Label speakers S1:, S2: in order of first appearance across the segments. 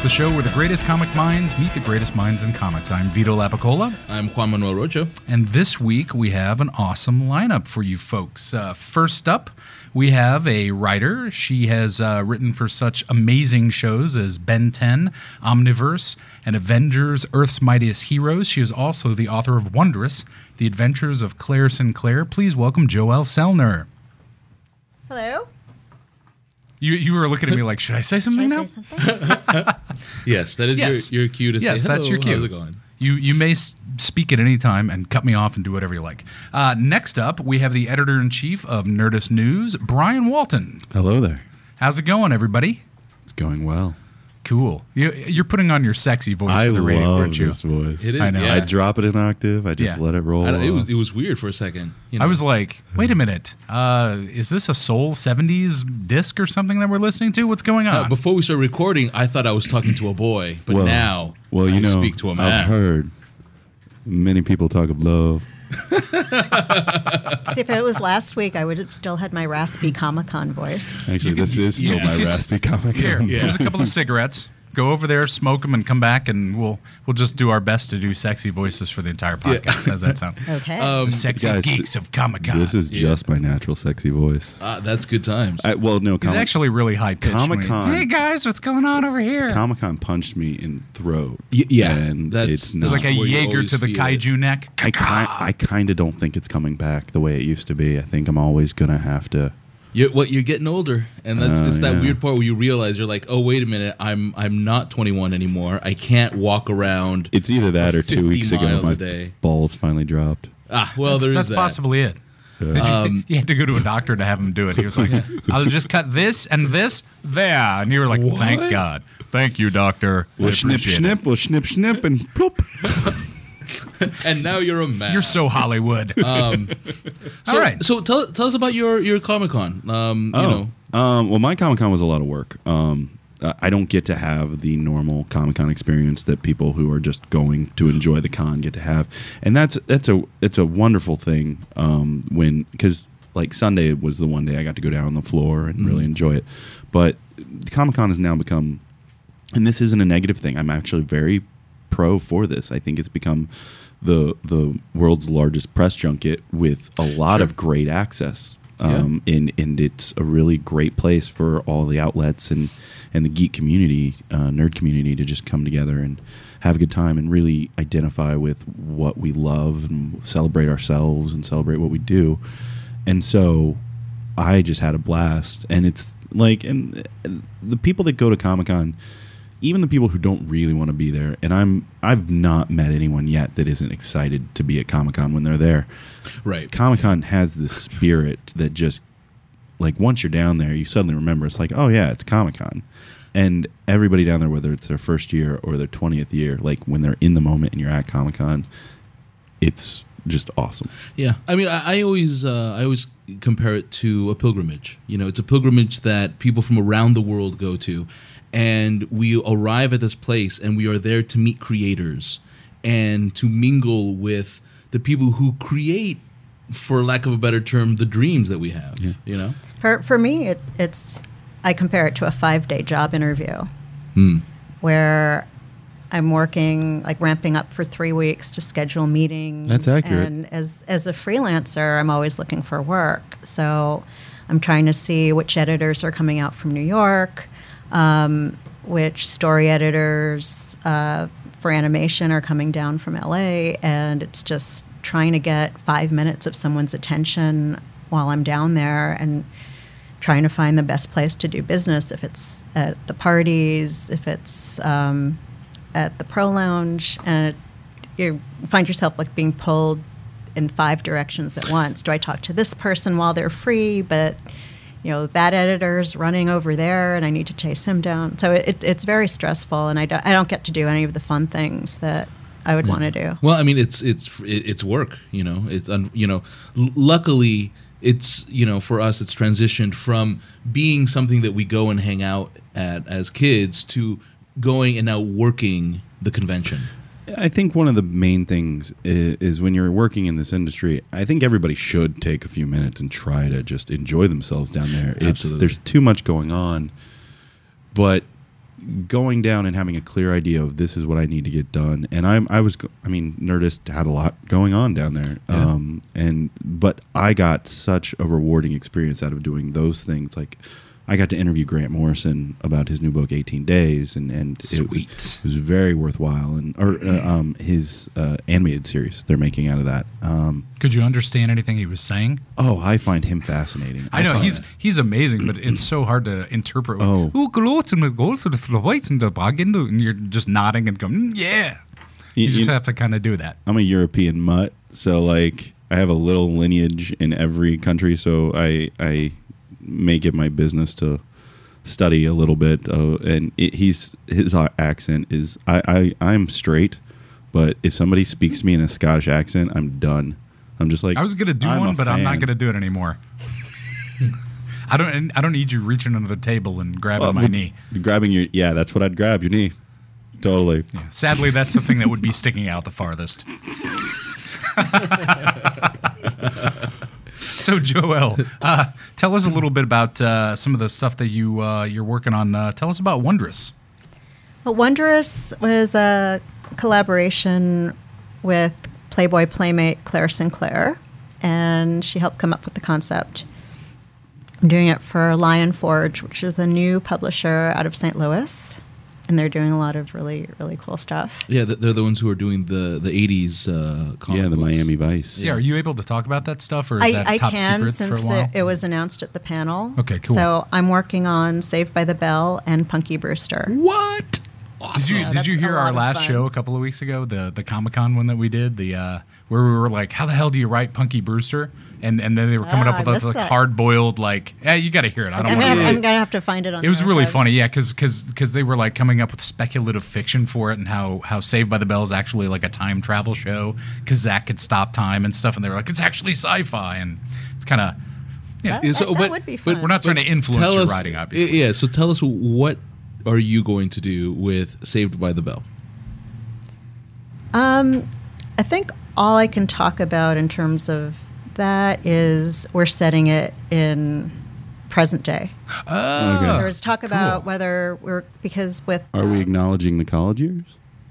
S1: the show where the greatest comic minds meet the greatest minds in comics. I'm Vito Lapicola.
S2: I'm Juan Manuel Rocha.
S1: And this week we have an awesome lineup for you folks. First up, we have a writer. She has written for such amazing shows as Ben 10, Omniverse, and Avengers, Earth's Mightiest Heroes. She is also the author of Wondrous, The Adventures of Claire Sinclair. Please welcome Joelle Selner.
S3: Hello.
S1: You were looking at me like, should I say something now?
S3: Say something?
S2: Yes, that is your cue to say hello.
S1: Yes, that's your cue.
S2: How's it going?
S1: You may speak at any time and cut me off and do whatever you like. Next up, we have the editor-in-chief of Nerdist News, Brian Walton.
S4: Hello there.
S1: How's it going, everybody?
S4: It's going well.
S1: Cool. You're putting on your sexy voice for the radio, aren't you?
S4: This voice.
S2: It is.
S1: I know.
S2: Yeah.
S4: I drop it an octave. I just let it roll.
S2: It was weird for a second. You know?
S1: I was like, wait a minute. Is this a Soul 70s disc or something that we're listening to? What's going on?
S2: Before we started recording, I thought I was talking to a boy, but now I speak to a man.
S4: I've heard many people talk of love.
S3: See, if it was last week, I would have still had my raspy Comic-Con voice.
S4: Actually, this is still my raspy comic.
S1: Here's a couple of cigarettes. Go over there, smoke them, and come back, and we'll just do our best to do sexy voices for the entire podcast. How's that sound?
S3: Okay.
S1: The sexy
S4: Guys,
S1: geeks of Comic-Con.
S4: This is just my natural sexy voice.
S2: That's good times.
S1: He's actually really high-pitched.
S4: Comic-Con.
S1: Hey, guys, what's going on over here?
S4: Comic-Con punched me in the throat.
S2: Yeah,
S4: and it's
S1: There's
S4: not.
S1: like a
S2: where you
S1: Jaeger
S2: always
S1: to the
S2: feel it.
S1: kaiju neck.
S4: I kind of don't think it's coming back the way it used to be. I think I'm always gonna have to.
S2: You're getting older, and it's that
S4: yeah.
S2: weird part where you realize you're like, oh, wait a minute, I'm not 21 anymore. I can't walk around.
S4: It's either that or 2
S2: 50
S4: weeks ago
S2: miles
S4: my
S2: a day.
S4: balls finally dropped.
S2: Well, there is
S1: That's
S2: that.
S1: possibly it. You had to go to a doctor to have him do it. He was like, I'll just cut this and this there. And you were like, thank God. Thank you, doctor. I
S4: We'll snip,
S1: appreciate
S4: snip, we'll snip, snip, and ploop.
S2: And now you're a man.
S1: it. You're so Hollywood. All right.
S2: So tell us about your Comic-Con.
S4: Well, my Comic-Con was a lot of work. I don't get to have the normal Comic-Con experience that people who are just going to enjoy the con get to have, and it's a wonderful thing. Because like Sunday was the one day I got to go down on the floor and really enjoy it, but Comic-Con has now become, and this isn't a negative thing. I'm actually very pro for this. I think it's become the world's largest press junket with a lot of great access. And it's a really great place for all the outlets and the geek community, nerd community, to just come together and have a good time and really identify with what we love and celebrate ourselves and celebrate what we do. And so I just had a blast. And it's like, and the people that go to Comic-Con, even the people who don't really want to be there, and I've not met anyone yet that isn't excited to be at Comic-Con when they're there.
S2: Right.
S4: Comic-Con has this spirit that just, like, once you're down there, you suddenly remember, it's like, oh yeah, it's Comic-Con. And everybody down there, whether it's their first year or their 20th year, like when they're in the moment and you're at Comic-Con, it's just awesome.
S2: Yeah, I mean, I always compare it to a pilgrimage. You know, it's a pilgrimage that people from around the world go to, and we arrive at this place, and we are there to meet creators and to mingle with the people who create, for lack of a better term, the dreams that we have. Yeah. You know,
S3: For me, it's I compare it to a 5-day job interview where I'm working, like ramping up for 3 weeks to schedule meetings.
S4: That's accurate.
S3: And as a freelancer, I'm always looking for work. So I'm trying to see which editors are coming out from New York, which story editors for animation are coming down from LA, and it's just trying to get 5 minutes of someone's attention while I'm down there and trying to find the best place to do business, if it's at the parties, if it's at the Pro Lounge, and you find yourself like being pulled in 5 directions at once. Do I talk to this person while they're free, but that editor's running over there and I need to chase him down? So it's very stressful, and I don't get to do any of the fun things that I would want to do.
S2: Well, I mean, it's work. Luckily, it's for us, it's transitioned from being something that we go and hang out at as kids to going and now working the convention.
S4: I think one of the main things is when you're working in this industry, I think everybody should take a few minutes and try to just enjoy themselves down there.
S2: Absolutely.
S4: There's too much going on, but going down and having a clear idea of this is what I need to get done. And Nerdist had a lot going on down there.
S2: Yeah.
S4: But I got such a rewarding experience out of doing those things. Like, I got to interview Grant Morrison about his new book, 18 Days, and
S1: Sweet.
S4: it was very worthwhile. His animated series they're making out of that.
S1: Could you understand anything he was saying?
S4: Oh, I find him fascinating.
S1: I know
S4: find-
S1: he's amazing, but it's so hard to interpret.
S4: Oh.
S1: And you're just nodding and going, yeah. You just have to kind of do that.
S4: I'm a European mutt, so like I have a little lineage in every country. So I make it my business to study a little bit. His accent is I'm straight, but if somebody speaks to me in a Scottish accent, I'm done. I'm just like
S1: I was gonna do
S4: I'm
S1: one,
S4: a
S1: but I'm not
S4: fan.
S1: gonna do it anymore. I don't need you reaching under the table and grabbing my knee.
S4: Grabbing your that's what I'd grab, your knee. Totally.
S1: Yeah. Sadly, that's the thing that would be sticking out the farthest. So, Joel, tell us a little bit about some of the stuff that you're working on. Tell us about Wondrous.
S3: Well, Wondrous was a collaboration with Playboy playmate Claire Sinclair, and she helped come up with the concept. I'm doing it for Lion Forge, which is a new publisher out of St. Louis, and they're doing a lot of really, really cool stuff.
S2: Yeah, they're the ones who are doing the 80s comic
S4: The
S2: books.
S4: Miami Vice.
S1: Yeah, are you able to talk about that stuff, or is that
S3: I
S1: top
S3: can,
S1: secret for a
S3: since
S1: while?
S3: it was announced at the panel.
S1: Okay, cool.
S3: So I'm working on Saved by the Bell and Punky Brewster.
S1: What?
S3: Awesome. Yeah,
S1: Did you
S3: that's
S1: hear
S3: a lot
S1: our
S3: of
S1: last
S3: fun.
S1: show a couple of weeks ago, the Comic-Con one that we did, where we were like, how the hell do you write Punky Brewster? And then they were coming up
S3: I
S1: with
S3: missed
S1: like
S3: that.
S1: hard-boiled, like, you got to hear it. I don't
S3: I'm
S1: want
S3: gonna,
S1: to
S3: I'm gonna have to find it on.
S1: It was
S3: the
S1: really
S3: archives.
S1: funny, yeah, because they were like coming up with speculative fiction for it, and how Saved by the Bell is actually like a time travel show because Zach could stop time and stuff, and they were like, it's actually sci-fi, and it's kind of
S3: That,
S2: Yeah, so-
S3: that
S2: but-
S3: would be
S2: but
S3: fun.
S1: we're not trying to influence
S2: Tell
S1: your
S2: us,
S1: writing, obviously.
S2: Yeah, so tell us, what are you going to do with Saved by the Bell?
S3: I think all I can talk about in terms of that is we're setting it in present day.
S1: Oh,
S3: There was talk about
S1: cool.
S3: whether because with
S4: Are we acknowledging the college years?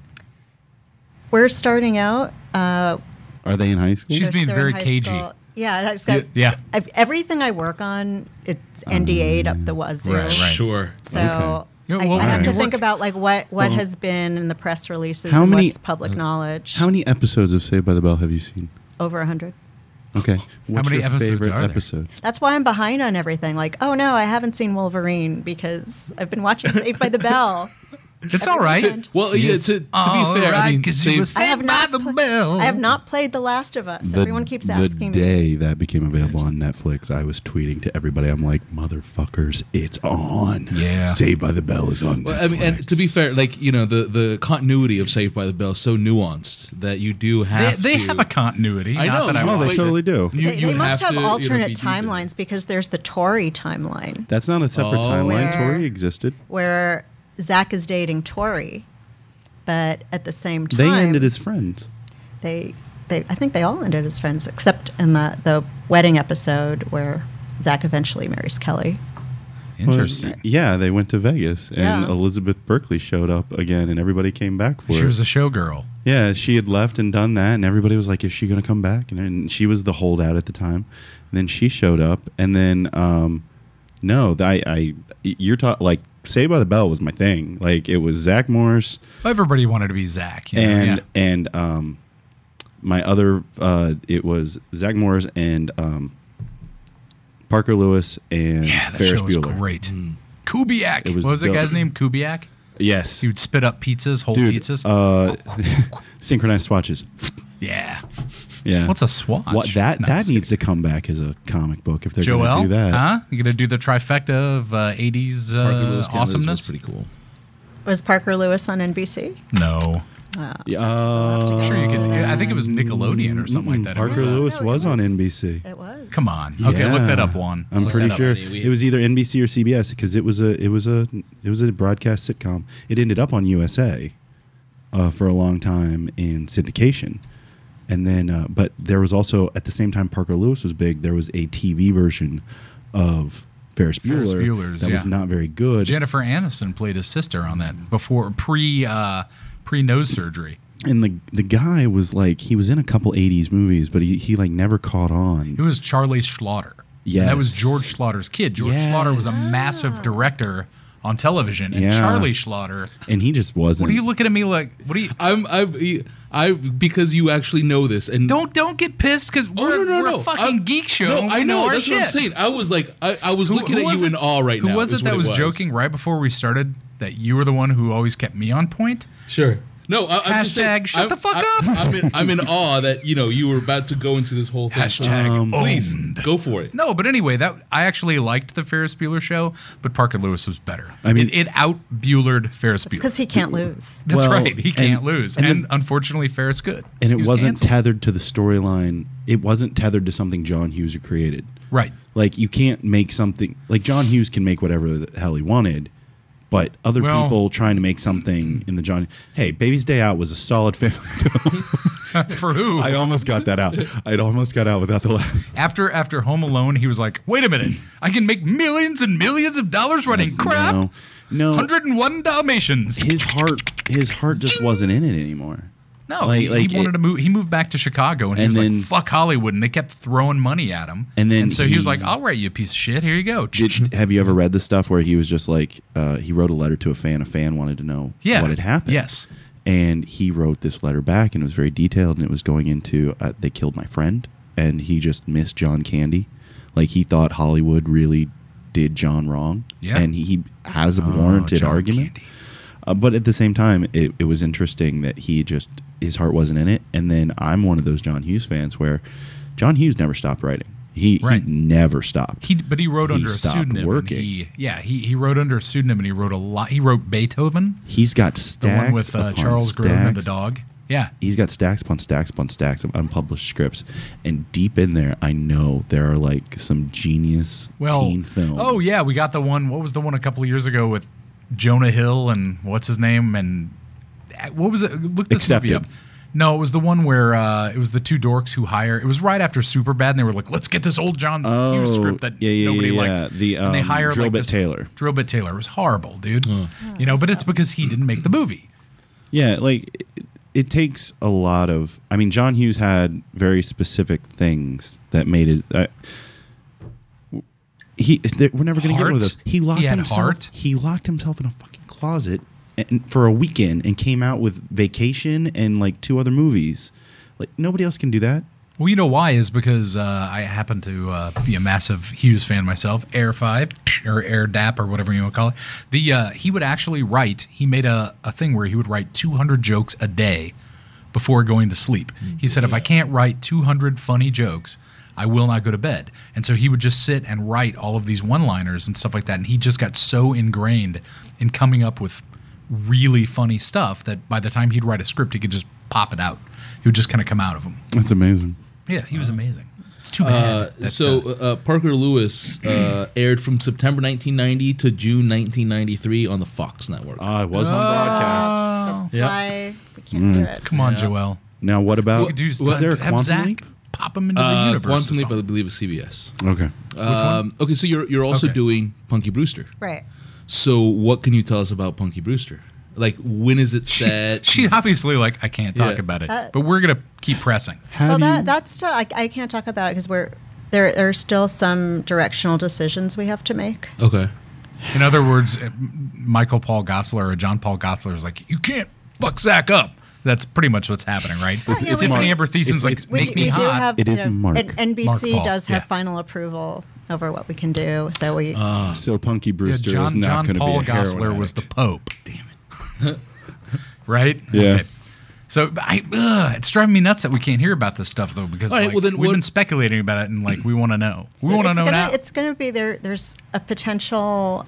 S3: we're starting out.
S4: Are they in high school?
S1: She's
S3: they're-
S1: being
S3: they're
S1: very
S3: in high
S1: cagey.
S3: school. Yeah, I just got
S1: Yeah.
S3: everything I work on. It's NDA'd up the wazoo.
S1: Right.
S2: Sure.
S3: So
S4: Okay.
S1: Yeah,
S3: I,
S1: well,
S3: I have to
S1: work-
S3: think about like what has been in the press releases
S4: How
S3: and
S4: many-
S3: what's public knowledge.
S4: How many episodes of Saved by the Bell have you seen?
S3: Over 100.
S4: Okay. What's
S1: many
S4: your
S1: episodes
S4: favorite
S1: are there?
S4: episode?
S3: That's why I'm behind on everything. Like, oh no, I haven't seen Wolverine because I've been watching Saved by the Bell.
S1: It's all right.
S3: weekend.
S2: Well, yeah, to be fair, I mean, Saved-
S3: I have not I have not played The Last of Us. Everyone keeps asking
S4: The
S3: me.
S4: day that became available on Netflix, I was tweeting to everybody. I'm like, motherfuckers, it's on.
S1: Yeah.
S4: Saved by the Bell is on
S2: Well,
S4: Netflix.
S2: I mean, and to be fair, like, you know, the continuity of Saved by the Bell is so nuanced that you do have
S1: They
S2: to.
S1: have a continuity.
S2: I
S1: not
S2: know.
S1: that I
S2: No,
S4: Oh,
S1: want
S4: they
S1: to.
S4: totally do.
S2: You-
S3: They must
S2: have
S3: have
S2: to, you know,
S3: alternate
S2: be deep in it.
S3: timelines because there's the Tori timeline
S4: That's not a separate
S2: Oh.
S4: timeline.
S3: Where-
S4: Tori existed.
S3: where Zach is dating Tori, but at the same time
S4: They ended as friends.
S3: they I think they all ended as friends except in the wedding episode where Zach eventually marries Kelly.
S1: Interesting.
S4: Well, yeah, they went to Vegas, and
S3: Yeah.
S4: Elizabeth Berkley showed up again, and everybody came back for
S1: She
S4: it.
S1: was a showgirl.
S4: Yeah, she had left and done that, and everybody was like, "Is she going to come back?" And she was the holdout at the time. And then she showed up, and then no, you're talking like Saved by the Bell was my thing. Like it was Zach Morris
S1: Everybody wanted to be Zach. You know?
S4: and my other it was Zach Morris and Parker Lewis and
S1: Yeah, that
S4: Ferris
S1: show was
S4: Bueller.
S1: great. Kubiak.
S4: It was
S1: What was that
S4: dope.
S1: guy's name? Kubiak?
S4: Yes,
S1: He would spit up pizzas, whole
S4: dude.
S1: pizzas.
S4: Synchronized swatches.
S1: Yeah.
S4: Yeah.
S1: What's a swatch?
S4: What that
S1: No, I'm
S4: that
S1: just
S4: needs to come back as a comic book if they're going
S1: Joel,
S4: to do that.
S1: huh? You gonna do the trifecta of 80s
S2: Parker Lewis Canada's was
S1: awesomeness?
S2: pretty cool.
S3: Was Parker Lewis on NBC?
S1: No.
S4: Yeah,
S1: I'm sure you could. I think it was Nickelodeon or something like that. It
S4: Parker
S1: was,
S4: Lewis
S3: No,
S4: was
S3: it
S4: on
S3: was-
S4: NBC.
S3: It was.
S1: Come on. Okay, look that up, Juan.
S4: I'm
S1: Look
S4: pretty
S1: that up.
S4: sure
S2: buddy.
S4: it was either NBC or CBS because it was a broadcast sitcom. It ended up on USA for a long time in syndication, and then but there was also at the same time Parker Lewis was big. There was a TV version of Ferris
S1: Ferris
S4: Bueller.
S1: Bueller's,
S4: that was
S1: yeah.
S4: not very good.
S1: Jennifer Aniston played his sister on that before pre nose surgery.
S4: And the guy was like, he was in a couple 80s movies, but he like never caught on.
S1: It was Charlie Slaughter.
S4: Yes.
S1: And that was George Slaughter's kid. George Slaughter was a massive director on television, and
S4: Yeah.
S1: Charlie Slaughter.
S4: And he just wasn't.
S1: What are you looking at me like? What are you?
S2: I because you actually know this and
S1: Don't get pissed because we're a fucking geek show.
S2: No,
S1: and
S2: I
S1: we
S2: know.
S1: our
S2: That's what I'm
S1: shit.
S2: saying. I was like, I was looking at
S1: was
S2: you
S1: it-
S2: in awe right now.
S1: Who was
S2: is
S1: it that
S2: what
S1: was joking right before we started that you were the one who always kept me on point?
S2: Sure. No, I'm just saying,
S1: Hashtag shut the fuck up.
S2: I'm in awe that you were about to go into this whole thing.
S1: Hashtag
S2: Please
S1: owned.
S2: go for it.
S1: No, but anyway, that I actually liked the Ferris Bueller show, but Parker Lewis was better.
S4: I mean-
S1: it out Buellered Ferris Bueller.
S3: Because he can't lose.
S1: That's
S4: Well,
S1: right. He can't
S4: and-
S1: lose,
S4: and
S1: and
S4: then-
S1: unfortunately, Ferris could.
S4: and
S1: He
S4: it
S1: was
S4: wasn't
S1: canceled.
S4: tethered to the storyline. It wasn't tethered to something John Hughes had created.
S1: Right.
S4: Like, you can't make something like John Hughes can make whatever the hell he wanted, but other
S1: Well-
S4: people trying to make something in the John. Hey, Baby's Day Out was a solid family film.
S1: For who?
S4: I almost got that out. I'd almost got out without the laugh.
S1: After Home Alone, he was like, "Wait a minute, I can make millions and millions of dollars running crap."
S4: No.
S1: 101 Dalmatians.
S4: His heart just wasn't in it anymore.
S1: No,
S4: Like-
S1: he
S4: like
S1: wanted
S4: it-
S1: to move. He moved back to Chicago, and he
S4: And
S1: was
S4: then-
S1: like, "Fuck Hollywood," and they kept throwing money at him.
S4: And then
S1: so he was
S4: he-
S1: like, "I'll write you a piece of shit. Here you go."
S4: Have you ever read the stuff where he was just like, he wrote a letter to a fan. A fan wanted to know
S1: Yeah.
S4: what had happened.
S1: Yes.
S4: And he wrote this letter back, and it was very detailed, and it was going into, they killed my friend, and he just missed John Candy. Like, he thought Hollywood really did John wrong.
S1: Yeah.
S4: And he has a warranted
S1: John
S4: argument.
S1: Candy.
S4: But at the same time, it was interesting that his heart wasn't in it. And then I'm one of those John Hughes fans where John Hughes never stopped writing. He never stopped.
S1: But he wrote
S4: He
S1: under a
S4: stopped
S1: pseudonym.
S4: working.
S1: He wrote under a pseudonym, and he wrote a lot. He wrote Beethoven,
S4: He's got
S1: the
S4: stacks
S1: one with
S4: upon
S1: Charles Grodin and the
S4: stacks.
S1: dog. Yeah.
S4: He's got stacks upon stacks upon stacks of unpublished scripts, and deep in there, I know there are like some genius teen films.
S1: Oh yeah, we got the one. What was the one a couple of years ago with Jonah Hill and what's his name, and what was it? Look this movie up.
S4: Accepted.
S1: No, it was the one where it was the two dorks who hire. It was right after Superbad, and they were like, "Let's get this old John Hughes script that nobody liked."
S4: The
S1: and they hired
S4: Drillbit
S1: like this,
S4: Taylor.
S1: Drillbit Taylor. It was horrible, dude. But it's because he didn't make the movie.
S4: Yeah, like it takes a lot of. I mean, John Hughes had very specific things that made it. We're never going to get
S1: Heart?
S4: into this. He locked
S1: He had
S4: himself.
S1: heart?
S4: He locked himself in a fucking closet for a weekend and came out with Vacation and like 2 other movies. Like, nobody else can do that.
S1: Well, you know why is because I happen to be a massive Hughes fan myself. Air 5 or Air DAP or whatever you want to call it. He would actually write. He made a thing where he would write 200 jokes a day before going to sleep. He said, if I can't write 200 funny jokes, I will not go to bed. And so he would just sit and write all of these one-liners and stuff like that. And he just got so ingrained in coming up with really funny stuff that by the time he'd write a script, he could just pop it out. He would just kind of come out of them.
S4: That's amazing.
S1: Yeah, he was amazing. It's too bad.
S2: Parker Lewis aired from September 1990 to June 1993 on the Fox network.
S4: It wasn't on broadcast.
S3: That's
S2: Yep.
S3: why we can't do it.
S1: come on,
S2: Yeah.
S1: Joel.
S4: Now, what about?
S1: You could do
S4: Was there a
S1: have
S4: Quantum
S1: Zach
S4: Leap?
S1: pop him into the universe.
S2: Quantum
S1: or
S2: Leap, I
S1: something.
S2: believe, is CBS.
S4: Okay.
S2: Okay, so you're also
S1: Okay.
S2: doing Punky Brewster.
S3: Right.
S2: So what can you tell us about Punky Brewster? Like, when is it set?
S1: She obviously I can't talk
S2: Yeah.
S1: about it, but we're gonna keep pressing.
S3: Well, that's still I can't talk about it because there are still some directional decisions we have to make.
S2: Okay.
S1: In other words, Michael Paul Gosselaar or John Paul Gosselaar is like, you can't fuck Zach up. That's pretty much what's happening, right?
S3: It's
S1: Tiffany
S3: Mark.
S1: Amber Thiesen's like,
S4: It's-
S1: make me hot.
S4: It is Mark.
S3: and NBC
S1: Paul,
S3: does have
S1: yeah.
S3: final approval over what we can do. So we
S4: So Punky
S1: Yeah,
S4: Brewster is not
S1: John
S4: going to be
S1: Paul
S4: a heroin
S1: Gosselaar was the
S4: addict.
S1: Pope. Damn it. Right?
S4: Yeah.
S1: Okay. So it's driving me nuts that we can't hear about this stuff though, because
S2: All right, well, then
S1: we've
S2: what-
S1: been speculating about it and we want to know. We want to know now.
S3: It's going to be there. There's a potential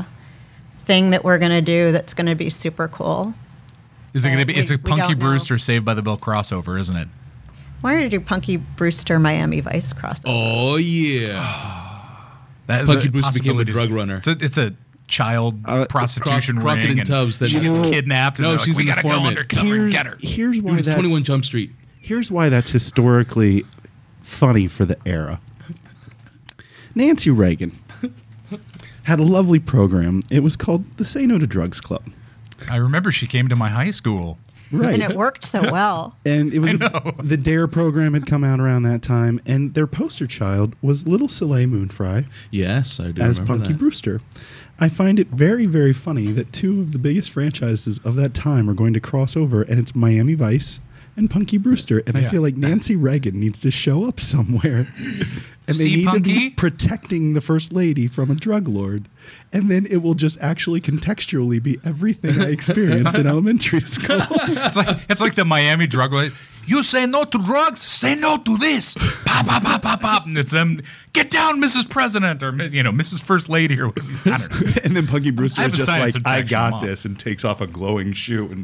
S3: thing that we're going to do that's going to be super cool.
S1: Is it going to be? It's a
S3: we
S1: Punky
S3: don't know.
S1: Brewster Saved by the Bell crossover, isn't it?
S3: Why don't you do Punky Brewster Miami Vice crossover?
S2: Oh yeah.
S1: That,
S2: Punky
S1: the
S2: Brewster became a
S1: possibilities-
S2: drug runner.
S1: It's a child prostitution
S2: Crockett
S1: ring,
S2: and Tubbs that-
S1: she gets
S2: No.
S1: kidnapped. And
S2: No,
S1: they're like,
S2: she's
S1: we
S2: an
S1: gotta go
S2: informant.
S1: undercover and get her.
S4: Here's
S2: It
S4: why
S2: was
S4: that's
S2: 21 Jump Street.
S4: Here's why that's historically funny for the era. Nancy Reagan had a lovely program. It was called the Say No to Drugs Club.
S1: I remember she came to my high school.
S4: Right.
S3: And it worked so well.
S4: And it was the DARE program had come out around that time, and their poster child was little Soleil Moonfry
S2: Yes, I do
S4: as
S2: remember
S4: Punky
S2: that.
S4: Brewster. I find it very, very funny that two of the biggest franchises of that time are going to cross over, and it's Miami Vice and Punky Brewster. And I feel like Nancy Reagan needs to show up somewhere. And they
S1: See,
S4: need to be
S1: Punky?
S4: protecting the first lady from a drug lord. And then it will just actually contextually be everything I experienced in elementary school.
S1: It's like the Miami drug lord. You say no to drugs, say no to this. Pop, pop, pop, pop, pop. And it's them. Get down, Mrs. President, or Mrs. First Lady, or I don't know.
S4: And then Punky Brewster
S1: I have
S4: is
S1: a
S4: just
S1: science
S4: like, I
S1: infection,
S4: got
S1: Mom."
S4: this, and takes off a glowing shoe. And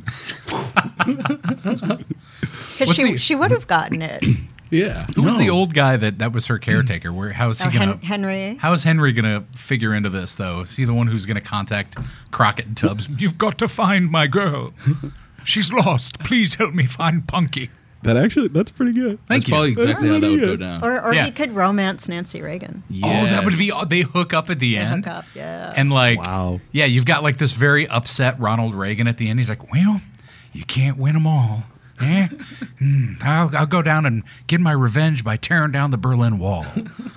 S3: Because she would have gotten it.
S2: Yeah.
S1: Who was the
S4: No.
S1: old guy that was her caretaker? Where how is he gonna?
S3: Henry.
S1: How is Henry gonna figure into this though? Is he the one who's gonna contact Crockett and Tubbs? You've got to find my girl. She's lost. Please help me find Punky.
S4: that's pretty good.
S1: Thank
S2: That's
S1: you.
S2: probably exactly how that would go down.
S3: Or
S1: Yeah.
S3: he could romance Nancy Reagan.
S1: Oh, that would be.
S2: Yes.
S1: They hook up at the
S3: They
S1: end.
S3: hook up, yeah.
S1: And like,
S4: Wow.
S1: yeah, you've got like this very upset Ronald Reagan at the end. He's like, well, you can't win them all. Eh? I'll go down and get my revenge by tearing down the Berlin Wall.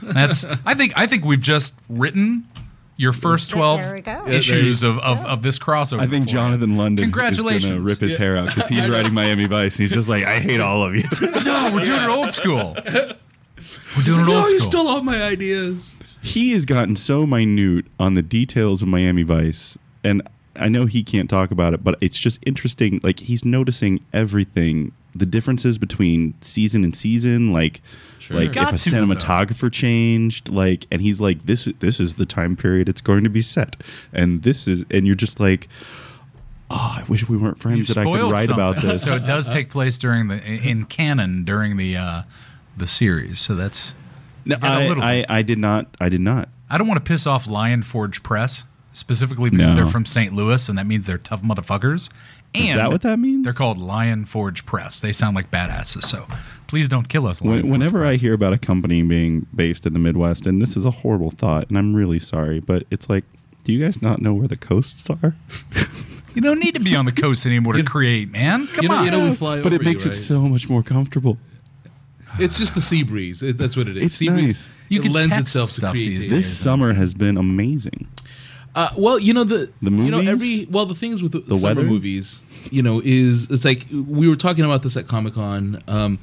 S1: I think we've just written your first 12
S3: There we go.
S1: issues of this crossover.
S4: I think
S1: for
S4: Jonathan
S1: you.
S4: London is
S1: Congratulations.
S4: going to rip his hair out because he's writing Miami Vice. And he's just like, I hate all of you.
S1: No, we're doing it old school. We're doing it
S2: No,
S1: old
S2: you
S1: school.
S2: stole all my ideas.
S4: He has gotten so minute on the details of Miami Vice, and I know he can't talk about it, but it's just interesting. Like, he's noticing everything, the differences between season and season, like if
S1: Got
S4: a
S1: to,
S4: cinematographer changed, like, and he's like, this is the time period it's going to be set, and you're just like, oh, I wish we weren't
S1: You
S4: friends that I could
S1: spoiled
S4: write about
S1: something.
S4: this.
S1: So it does take place in canon during the series. So that's
S4: No,
S1: got a little bit.
S4: I did not.
S1: I don't want to piss off Lion Forge Press specifically because
S4: No.
S1: they're from St. Louis and that means they're tough motherfuckers. And
S4: Is that what that means?
S1: They're called Lion Forge Press. They sound like badasses. So please don't kill us. Lion Forge
S4: Whenever I
S1: Press.
S4: hear about a company being based in the Midwest, and this is a horrible thought, and I'm really sorry, but it's like, do you guys not know where the coasts are?
S1: You don't need to be on the coast anymore to create, man. Come on.
S2: You know we fly
S4: But
S2: over
S4: it makes
S2: you,
S4: it
S2: right?
S4: so much more comfortable.
S2: It's just the sea breeze. That's what it is.
S4: It's
S2: sea
S4: nice.
S2: breeze.
S1: You
S2: it
S1: can
S2: lends
S1: text
S2: itself to
S1: stuff these
S2: creativity.
S1: days.
S4: This summer has been amazing.
S2: Well, the
S4: movies?
S2: the things with the summer
S4: weather?
S2: movies, is it's like we were talking about this at Comic-Con.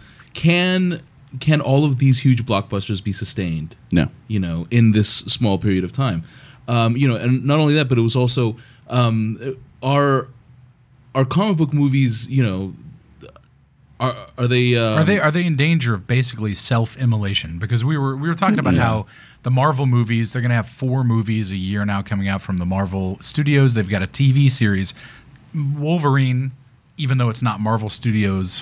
S2: Can all of these huge blockbusters be sustained?
S4: No.
S2: In this small period of time, and not only that, but it was also our comic book movies. Are they
S1: Are they in danger of basically self-immolation? Because we were talking about how the Marvel movies, they're going to have 4 movies a year now coming out from the Marvel Studios. They've got a TV series. Wolverine, even though it's not Marvel Studios,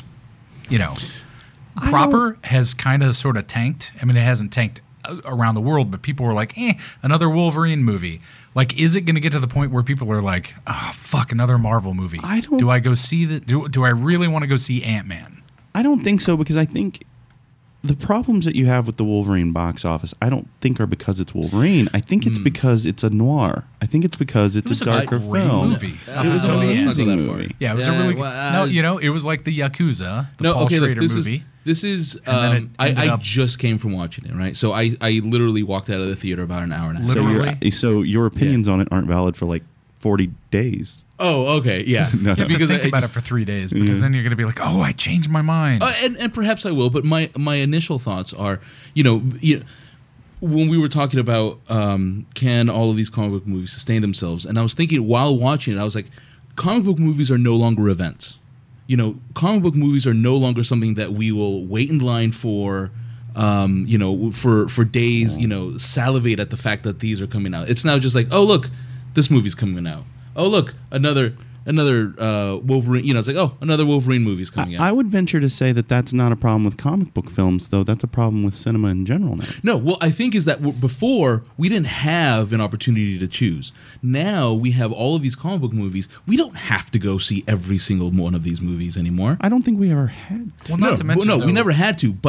S1: proper has kind of sort of tanked. I mean, it hasn't tanked around the world, but people were like, another Wolverine movie. Like, is it going to get to the point where people are like, oh, fuck, another Marvel movie?
S4: I don't-
S1: Do I go see the? Do I really want to go see Ant-Man?
S4: I don't think so, because I think the problems that you have with the Wolverine box office, I don't think are because it's Wolverine. I think it's because it's a noir. I think it's because it's
S1: was
S4: a
S1: a
S4: darker
S1: great
S4: film.
S1: movie.
S4: It was
S1: Well,
S4: an
S1: let's
S2: not go
S4: amazing
S2: that far.
S4: movie.
S1: Yeah, it was a really
S2: well,
S1: good. It was like the Yakuza, the Paul Schrader
S2: this
S1: movie.
S2: This is
S1: And then it ended
S2: I
S1: up-
S2: just came from watching it, right? So I literally walked out of the theater about an hour and a half.
S1: Literally.
S4: So your opinions on it aren't valid for like 40 days.
S2: Oh, okay, yeah.
S4: No.
S1: You have to
S2: Because
S1: think
S2: I
S1: about
S2: just-
S1: it for 3 days because then you're going to be like, oh, I changed my mind.
S2: And perhaps I will, but my initial thoughts are, when we were talking about can all of these comic book movies sustain themselves, and I was thinking while watching it, I was like, comic book movies are no longer events. Comic book movies are no longer something that we will wait in line for. For days, salivate at the fact that these are coming out. It's now just like, oh look, this movie's coming out. Oh look, another Wolverine. It's like, oh, another Wolverine movie's coming out.
S4: I would venture to say that that's not a problem with comic book films, though. That's a problem with cinema in general now.
S2: No, well, I think is that before we didn't have an opportunity to choose. Now we have all of these comic book movies. We don't have to go see every single one of these movies anymore.
S4: I don't think we ever had.
S1: well, not to mention,
S2: we
S1: though,
S2: never had to. But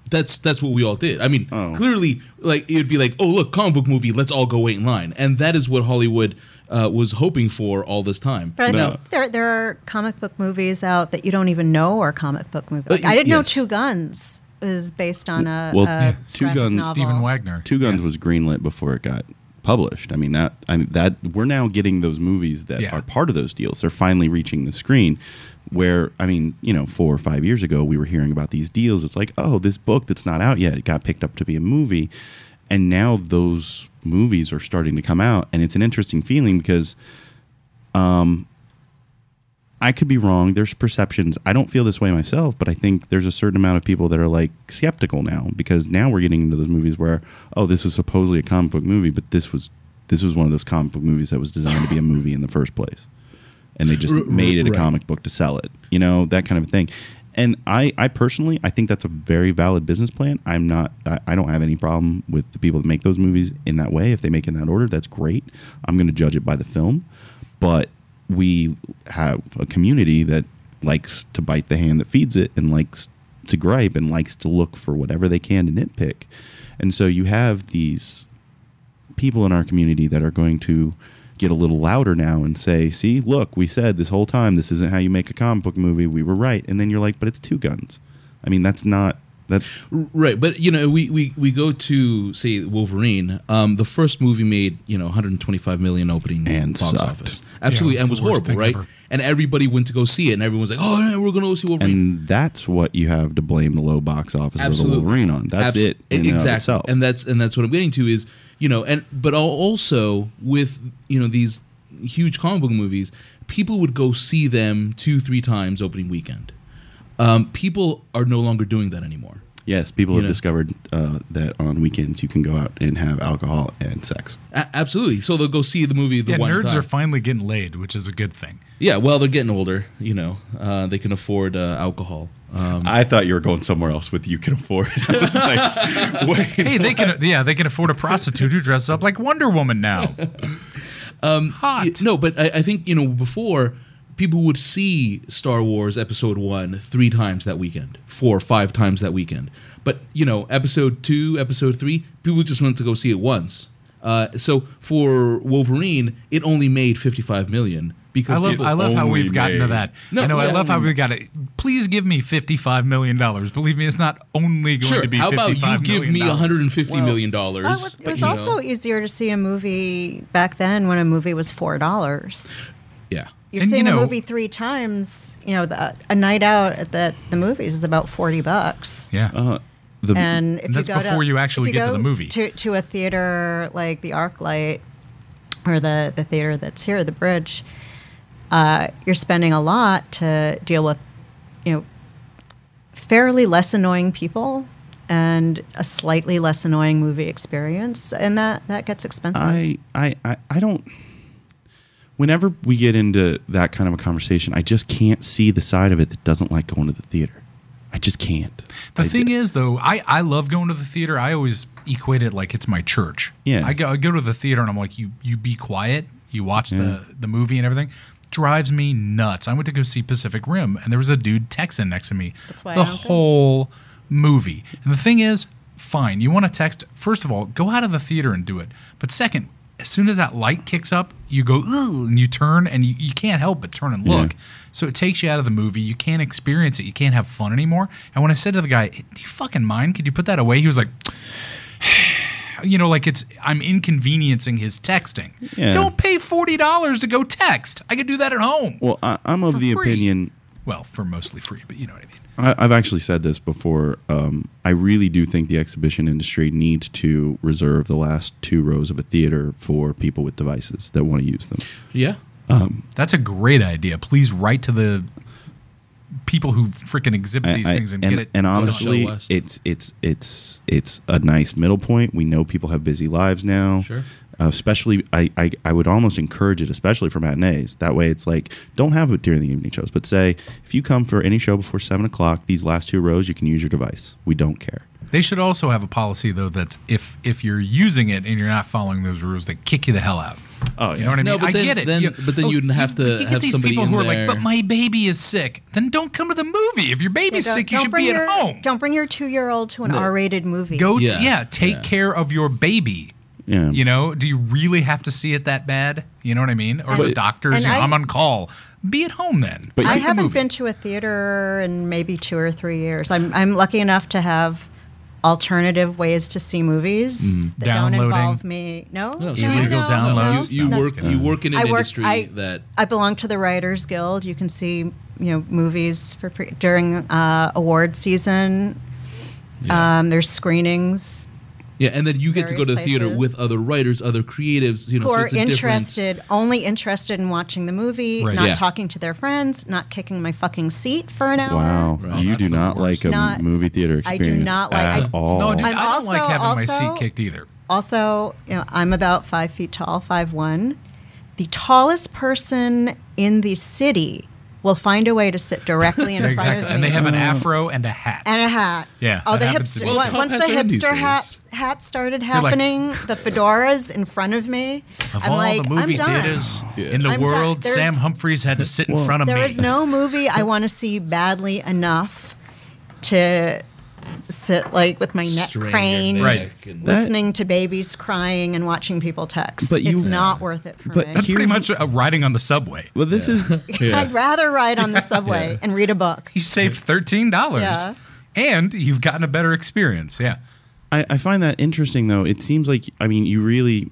S2: That's what we all did. I mean,
S4: Oh.
S2: clearly, like it'd be like, oh look, comic book movie, let's all go wait in line, and that is what Hollywood was hoping for all this time.
S3: But
S4: No.
S3: there are comic book movies out that you don't even know are comic book movies. Like, I didn't know
S2: yes.
S3: Two Guns is based on a,
S4: Well,
S3: a
S4: Two
S3: graphic
S4: Guns-
S3: novel.
S1: Stephen Wagner.
S4: Two Guns was greenlit before it got published. I mean that we're now getting those movies that
S1: Yeah.
S4: are part of those deals. They're finally reaching the screen. Where 4 or 5 years ago, we were hearing about these deals. It's like, oh, this book that's not out yet, it got picked up to be a movie, and now those movies are starting to come out, and it's an interesting feeling because, I could be wrong. There's perceptions. I don't feel this way myself, but I think there's a certain amount of people that are like skeptical now because now we're getting into those movies where, oh, this is supposedly a comic book movie, but this was one of those comic book movies that was designed to be a movie in the first place, and they just made it a
S2: Right.
S4: comic book to sell it. You know, that kind of thing. And I personally, I think that's a very valid business plan. I don't have any problem with the people that make those movies in that way. If they make it in that order, that's great. I'm going to judge it by the film, but we have a community that likes to bite the hand that feeds it and likes to gripe and likes to look for whatever they can to nitpick. And so you have these people in our community that are going to get a little louder now and say, see, look, we said this whole time this isn't how you make a comic book movie. We were right. And then you're like, but it's Two Guns. I mean, that's not... That's
S2: Right, but you know, we go to say Wolverine. The first movie made 125 million opening
S4: And
S2: box
S4: sucked.
S2: office, absolutely,
S1: Yeah, it
S2: and
S1: was
S2: was
S1: the worst
S2: horrible,
S1: thing
S2: right?
S1: ever.
S2: And everybody went to go see it, and everyone's like, "Oh, yeah, we're going to go see Wolverine."
S4: and that's what you have to blame the low box office
S2: Absolutely.
S4: of the Wolverine on. That's
S2: Abs-
S4: it in and of
S2: exactly,
S4: itself.
S2: and that's what I'm getting to is but also with these huge comic book movies, people would go see them 2-3 times opening weekend. People are no longer doing that anymore.
S4: Yes, people have
S2: know.
S4: discovered that on weekends you can go out and have alcohol and sex.
S2: Absolutely, so they'll go see the movie the
S1: Yeah,
S2: one
S1: nerds
S2: time.
S1: are finally getting laid, which is a good thing.
S2: Yeah, well, they're getting older. They can afford alcohol.
S4: I thought you were going somewhere else with you can afford it. I was like, wait.
S1: Hey, they can afford a prostitute who dresses up like Wonder Woman now. Hot.
S2: No, but I think before people would see Star Wars Episode 1 3 times that weekend, 4 or 5 times that weekend. But Episode 2, Episode 3, people just went to go see it once. So for Wolverine, it only made 55 million because people,
S1: I love how
S4: only
S1: we've gotten to
S4: made-
S1: that.
S2: No,
S1: I
S2: yeah,
S1: love how we got it. Please give me $55 million. Believe me, it's not only going
S2: Sure.
S1: to be
S2: How about
S1: $55
S2: you give
S1: million.
S2: me $150
S4: Well,
S2: million?
S3: Well, it
S2: but,
S3: was also easier to see a movie back then when a movie was $4.
S2: yeah.
S3: You're
S1: And,
S3: seeing
S1: you
S3: a
S1: know-
S3: movie 3 times. A night out at the movies is about $40.
S1: Yeah.
S3: And if
S1: That's
S3: you go
S1: before you actually
S3: if you
S1: get to
S3: go
S1: the movie.
S3: to a theater like the ArcLight or the theater that's here, the Bridge, you're spending a lot to deal with, fairly less annoying people and a slightly less annoying movie experience, and that gets expensive.
S4: I don't. Whenever we get into that kind of a conversation, I just can't see the side of it that doesn't like going to the theater. I just can't.
S1: The thing is, though, I love going to the theater. I always equate it like it's my church.
S4: Yeah.
S1: I go to the theater and I'm like, you be quiet. You watch the movie and everything. Drives me nuts. I went to go see Pacific Rim and there was a dude texting next to me
S3: That's why
S1: the
S3: I don't go.
S1: whole movie. And the thing is, fine. You want to text? First of all, go out of the theater and do it. But second, as soon as that light kicks up, you go, ooh, and you turn and you can't help but turn and look.
S4: Yeah.
S1: So it takes you out of the movie. You can't experience it. You can't have fun anymore. And when I said to the guy, do you fucking mind? Could you put that away? He was like, I'm inconveniencing his texting.
S4: Yeah.
S1: Don't pay $40 to go text. I could do that at home.
S4: Well, I'm of
S1: For
S4: the
S1: free.
S4: opinion.
S1: Well, for mostly free, but you know what I mean.
S4: I've actually said this before. I really do think the exhibition industry needs to reserve the last 2 rows of a theater for people with devices that want to use them.
S2: Yeah.
S1: That's a great idea. Please write to the people who freaking exhibit these things and get it.
S4: And honestly,
S2: Show West.
S4: it's a nice middle point. We know people have busy lives now.
S2: Sure.
S4: Especially, I would almost encourage it, especially for matinees. That way, it's like, don't have it during the evening shows, but say, if you come for any show before 7 o'clock, these last 2 rows, you can use your device. We don't care.
S1: They should also have a policy, though, that if you're using it and you're not following those rules, they kick you the hell out.
S4: Oh, yeah.
S1: You know what I mean?
S2: No, but
S1: I
S2: then-
S1: get it.
S2: then- but then you'd have to
S1: you get
S2: have
S1: these
S2: somebody
S1: people
S2: in
S1: who are
S2: there.
S1: like, but my baby is sick. Then don't come to the movie. If your baby's sick, you should be at home.
S3: Don't bring your 2-year-old to an R-rated movie.
S1: Take care of your baby.
S4: Yeah.
S1: You know, do you really have to see it that bad? You know what I mean? Or the doctors,
S3: and
S1: I'm on call. Be at home then.
S4: But
S3: I
S1: It's a
S3: haven't
S1: movie.
S3: been to a theater in maybe 2 or 3 years. I'm lucky enough to have alternative ways to see movies that don't
S1: Downloading.
S3: involve me. No,
S2: No,
S3: no,
S1: illegal
S3: no,
S1: downloads.
S3: no.
S2: You
S3: No.
S2: work. You work in an industry
S3: I
S2: that.
S3: belong to the Writers Guild. You can see movies for free during award season.
S2: Yeah.
S3: There's screenings.
S2: Yeah, and then you get to go to the
S3: various
S2: theater
S3: places.
S2: with other writers, other creatives.
S3: Who
S2: so
S3: are
S2: it's a different.
S3: interested, only interested in watching the movie,
S1: Right.
S3: not
S2: Yeah.
S3: talking to their friends, not kicking my fucking seat for an hour.
S4: Wow.
S2: Right.
S4: You
S1: That's
S4: do
S1: the
S4: not
S1: worst.
S4: like a
S3: Not-
S4: movie theater
S3: I do
S4: experience
S3: not like-
S4: at
S3: I-
S4: all.
S1: No, dude,
S3: I'm
S1: I don't like
S3: also-
S1: having my seat
S3: also-
S1: kicked either.
S3: Also, I'm about 5 feet tall, 5'1". The tallest person in the city will find a way to sit directly in front
S1: Exactly.
S3: of me.
S1: And they have an afro and a hat.
S3: And a hat.
S1: Yeah,
S3: Oh,
S1: that
S3: the
S1: happens to
S3: hipster.
S1: me.
S2: Well, top
S3: Once the
S2: hats are in these
S3: hipster
S2: days.
S3: hats started
S1: like-
S3: happening, the fedoras in front of me.
S1: Of
S3: I'm
S1: all
S3: like,
S1: the movie
S3: I'm done.
S1: theaters
S2: Yeah.
S1: in the
S3: I'm done.
S1: world,
S3: There's-
S1: Sam Humphries had to sit in
S4: Well,
S1: front of
S3: There
S1: me.
S3: is no movie I want to see badly enough to sit like with my neck
S2: Strain your
S3: craned,
S2: neck
S1: Right.
S2: and-
S3: listening to babies crying and watching people text.
S4: But you-
S3: It's not worth it for
S4: But
S3: me.
S1: That's pretty
S4: Here's-
S1: much riding on the subway.
S4: Well, this is
S2: Yeah.
S3: I'd rather ride on the subway
S2: Yeah.
S3: and read a book.
S1: You saved $13.
S3: Yeah.
S1: And you've gotten a better experience. Yeah.
S4: I find that interesting, though. It seems like, I mean, you really,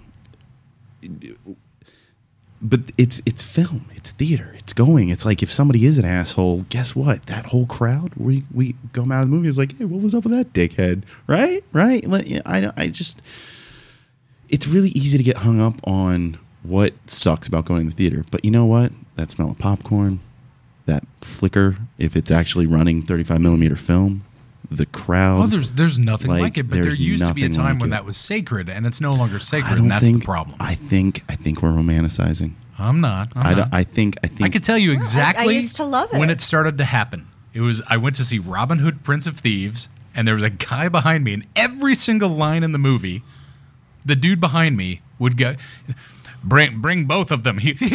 S4: but it's film, it's theater, it's going. It's like if somebody is an asshole, guess what? That whole crowd, we come out of the movie is like, hey, what was up with that dickhead? Right? I just, it's really easy to get hung up on what sucks about going to the theater. But you know what? That smell of popcorn, that flicker, if it's actually running 35 millimeter film, the crowd.
S1: Oh, there's nothing
S4: Like,
S1: like it, but there
S4: there's
S1: used to be a
S4: nothing
S1: time
S4: like
S1: when
S4: it.
S1: that was sacred, and it's no longer
S4: I
S1: sacred,
S4: don't
S1: and that's
S4: think,
S1: the problem.
S4: I think we're romanticizing.
S1: I'm not.
S4: I think
S1: I could tell you exactly
S3: used to love
S1: when
S3: it.
S1: it started to happen. I went to see Robin Hood, Prince of Thieves, and there was a guy behind me, and every single line in the movie, the dude behind me would go, "Bring both of them."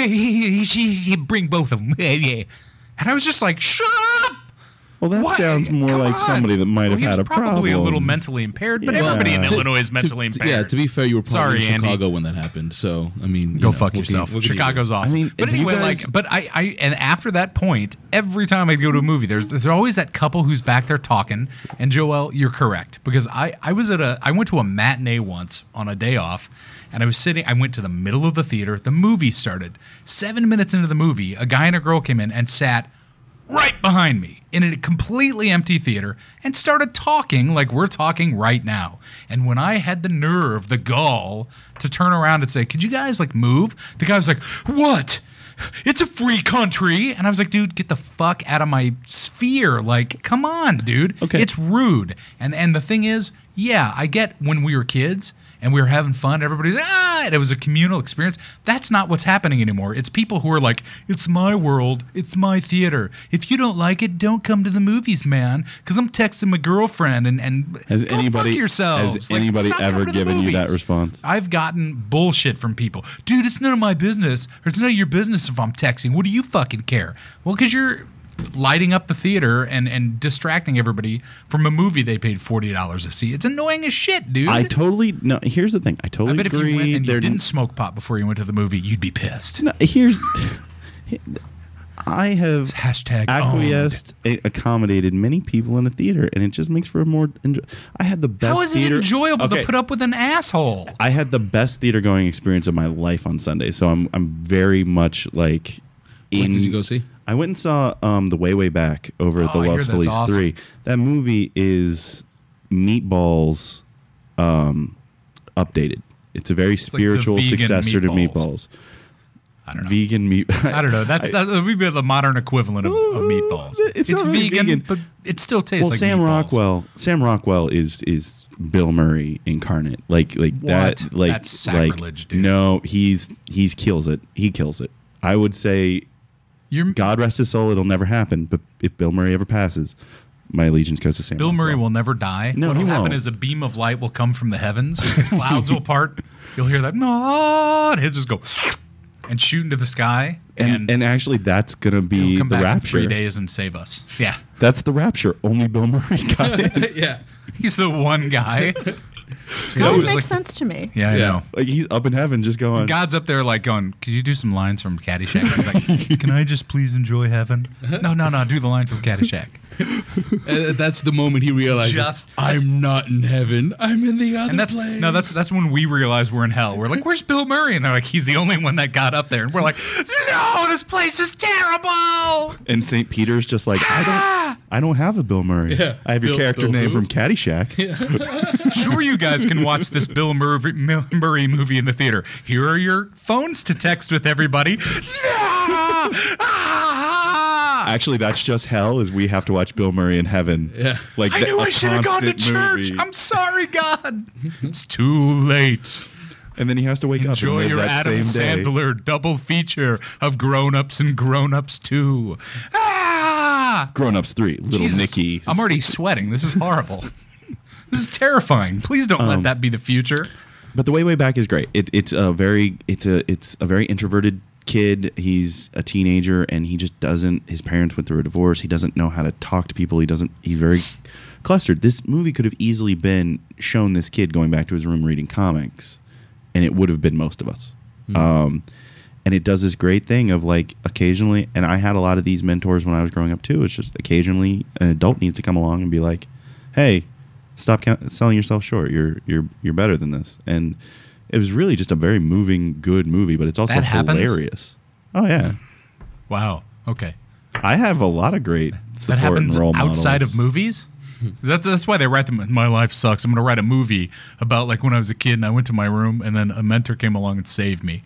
S1: He bring both of them. And I was just like, "Shut up!"
S4: Well, that
S1: Why?
S4: sounds more
S1: Come
S4: like
S1: on.
S4: somebody that might have
S1: He
S4: had
S1: was
S4: a problem.
S1: probably a little mentally impaired, but
S4: Yeah.
S1: everybody in
S4: To-
S1: Illinois is mentally impaired.
S2: Yeah, to be fair, you were probably
S1: Sorry,
S2: in
S1: Andy.
S2: Chicago when that happened. So, I mean,
S1: Go fuck yourself. Chicago's awesome.
S4: I mean,
S1: but
S4: do you
S1: anyway,
S4: guys-
S1: like, but I, and after that point, every time I go to a movie, there's always that couple who's back there talking. And Joel, you're correct, because I went to a matinee once on a day off, and I went to the middle of the theater. The movie started. 7 minutes into the movie, a guy and a girl came in and sat right behind me in a completely empty theater and started talking like we're talking right now. And when I had the nerve, the gall, to turn around and say, "Could you guys like move?" The guy was like, "What? It's a free country." And I was like, "Dude, get the fuck out of my sphere. Like, come on, dude.
S4: Okay.
S1: It's rude." And the thing is, yeah, I get when we were kids and we were having fun, everybody's and it was a communal experience. That's not what's happening anymore. It's people who are like, "It's my world, it's my theater. If you don't like it, don't come to the movies, man, because I'm texting my girlfriend and
S4: Has
S1: go
S4: anybody
S1: fuck yourselves."
S4: has
S1: Like,
S4: anybody
S1: stop
S4: ever
S1: coming to the
S4: given you that
S1: movies.
S4: response?
S1: I've gotten bullshit from people. "Dude, it's none of my business. Or it's none of your business if I'm texting. What do you fucking care?" Well, because you're lighting up the theater and distracting everybody from a movie they paid $40 to see. It's annoying as shit, dude.
S4: I totally no. Here's the thing. I
S1: I
S4: totally
S1: bet if
S4: agree.
S1: you went and you
S4: There-
S1: didn't smoke pot before you went to the movie, you'd be pissed.
S4: No, here's. I have
S1: Hashtag
S4: acquiesced, accommodated many people in a theater, and it just makes for a more. I had the best
S1: How is
S4: theater.
S1: it enjoyable
S4: Okay,
S1: to put up with an asshole?
S4: I had the best theater going experience of my life on Sunday, so I'm very much like.
S2: What did you go see?
S4: I went and saw the Way Back over at
S1: Oh,
S4: the
S1: I hear
S4: Loves
S1: that's
S4: Police
S1: awesome.
S4: 3. That movie is Meatballs updated. It's a very
S1: like the
S4: spiritual
S1: vegan
S4: successor to
S1: Meatballs.
S4: Meatballs.
S1: I don't know.
S4: Vegan meat.
S1: I don't know. That would be the modern equivalent of meatballs.
S4: It's not really vegan.
S1: but it still tastes
S4: Well,
S1: like
S4: Sam
S1: meatballs.
S4: Sam Rockwell is Bill Murray incarnate. Like
S1: What?
S4: that. Like
S1: That's sacrilege, dude.
S4: No, he's kills it. He kills it. I would say
S1: You're
S4: God rest his soul. It'll never happen. But if Bill Murray ever passes, my allegiance goes to Sam
S1: Bill Murray
S4: Rockwell.
S1: will never die.
S4: No,
S1: What
S4: he
S1: will happen
S4: won't.
S1: is a beam of light will come from the heavens. Clouds will part. You'll hear that. No, and he'll just go and shoot into the sky.
S4: And actually, that's gonna
S1: he'll
S4: be
S1: come
S4: the
S1: back in
S4: rapture.
S1: 3 days and save us. Yeah.
S4: That's the rapture. Only Bill Murray got it.
S2: Yeah.
S1: He's the one guy.
S3: That
S1: He
S3: would
S1: was
S3: make
S1: like-
S3: sense to me.
S1: Yeah, I
S2: Yeah.
S1: know.
S4: Like he's up in heaven, just going.
S1: God's up there like going, could you do some lines from Caddyshack? He's like, can I just please enjoy heaven? No, do the line from Caddyshack.
S2: And that's the moment he realizes,
S1: just-
S2: I'm not in heaven. I'm in the other
S1: And that's
S2: place.
S1: no, that's when we realize we're in hell. We're like, where's Bill Murray? And they're like, he's the only one that got up there. And we're like, no, this place is terrible.
S4: And St. Peter's just like, I don't have a Bill Murray.
S2: Yeah.
S4: I have your
S2: Bill-
S4: character
S2: Bill
S4: name
S2: who?
S4: from Caddyshack.
S1: Sure, you guys can watch this Bill Murray movie in the theater. Here are your phones to text with everybody.
S4: Actually, that's just hell. Is we have to watch Bill Murray in heaven.
S2: Yeah.
S4: Like
S1: I knew I should have gone to
S4: constant
S1: church.
S4: movie.
S1: I'm sorry, God. It's too late.
S4: And then he has to wake
S1: Enjoy
S4: up and
S1: your
S4: live that
S1: Adam
S4: same day.
S1: Sandler double feature of Grown Ups and Grown Ups 2.
S4: Grown Ups 3, Little
S1: Jesus.
S4: Nicky.
S1: I'm already sweating. This is horrible. This is terrifying. Please don't let that be the future.
S4: But the way back is great. It's a very introverted kid. He's a teenager and he just doesn't. His parents went through a divorce. He doesn't know how to talk to people. He's very clustered. This movie could have easily been shown this kid going back to his room reading comics, and it would have been most of us. And it does this great thing of like occasionally, and I had a lot of these mentors when I was growing up too. It's just occasionally an adult needs to come along and be like, "Hey, stop selling yourself short. You're better than this." And it was really just a very moving, good movie, but it's also
S1: That happens?
S4: hilarious. Oh yeah,
S1: Wow. Okay.
S4: I have a lot of great
S1: That
S4: support
S1: happens
S4: and role
S1: outside
S4: models.
S1: of movies? That's why they write them. My life sucks. I'm going to write a movie about like when I was a kid and I went to my room and then a mentor came along and saved me.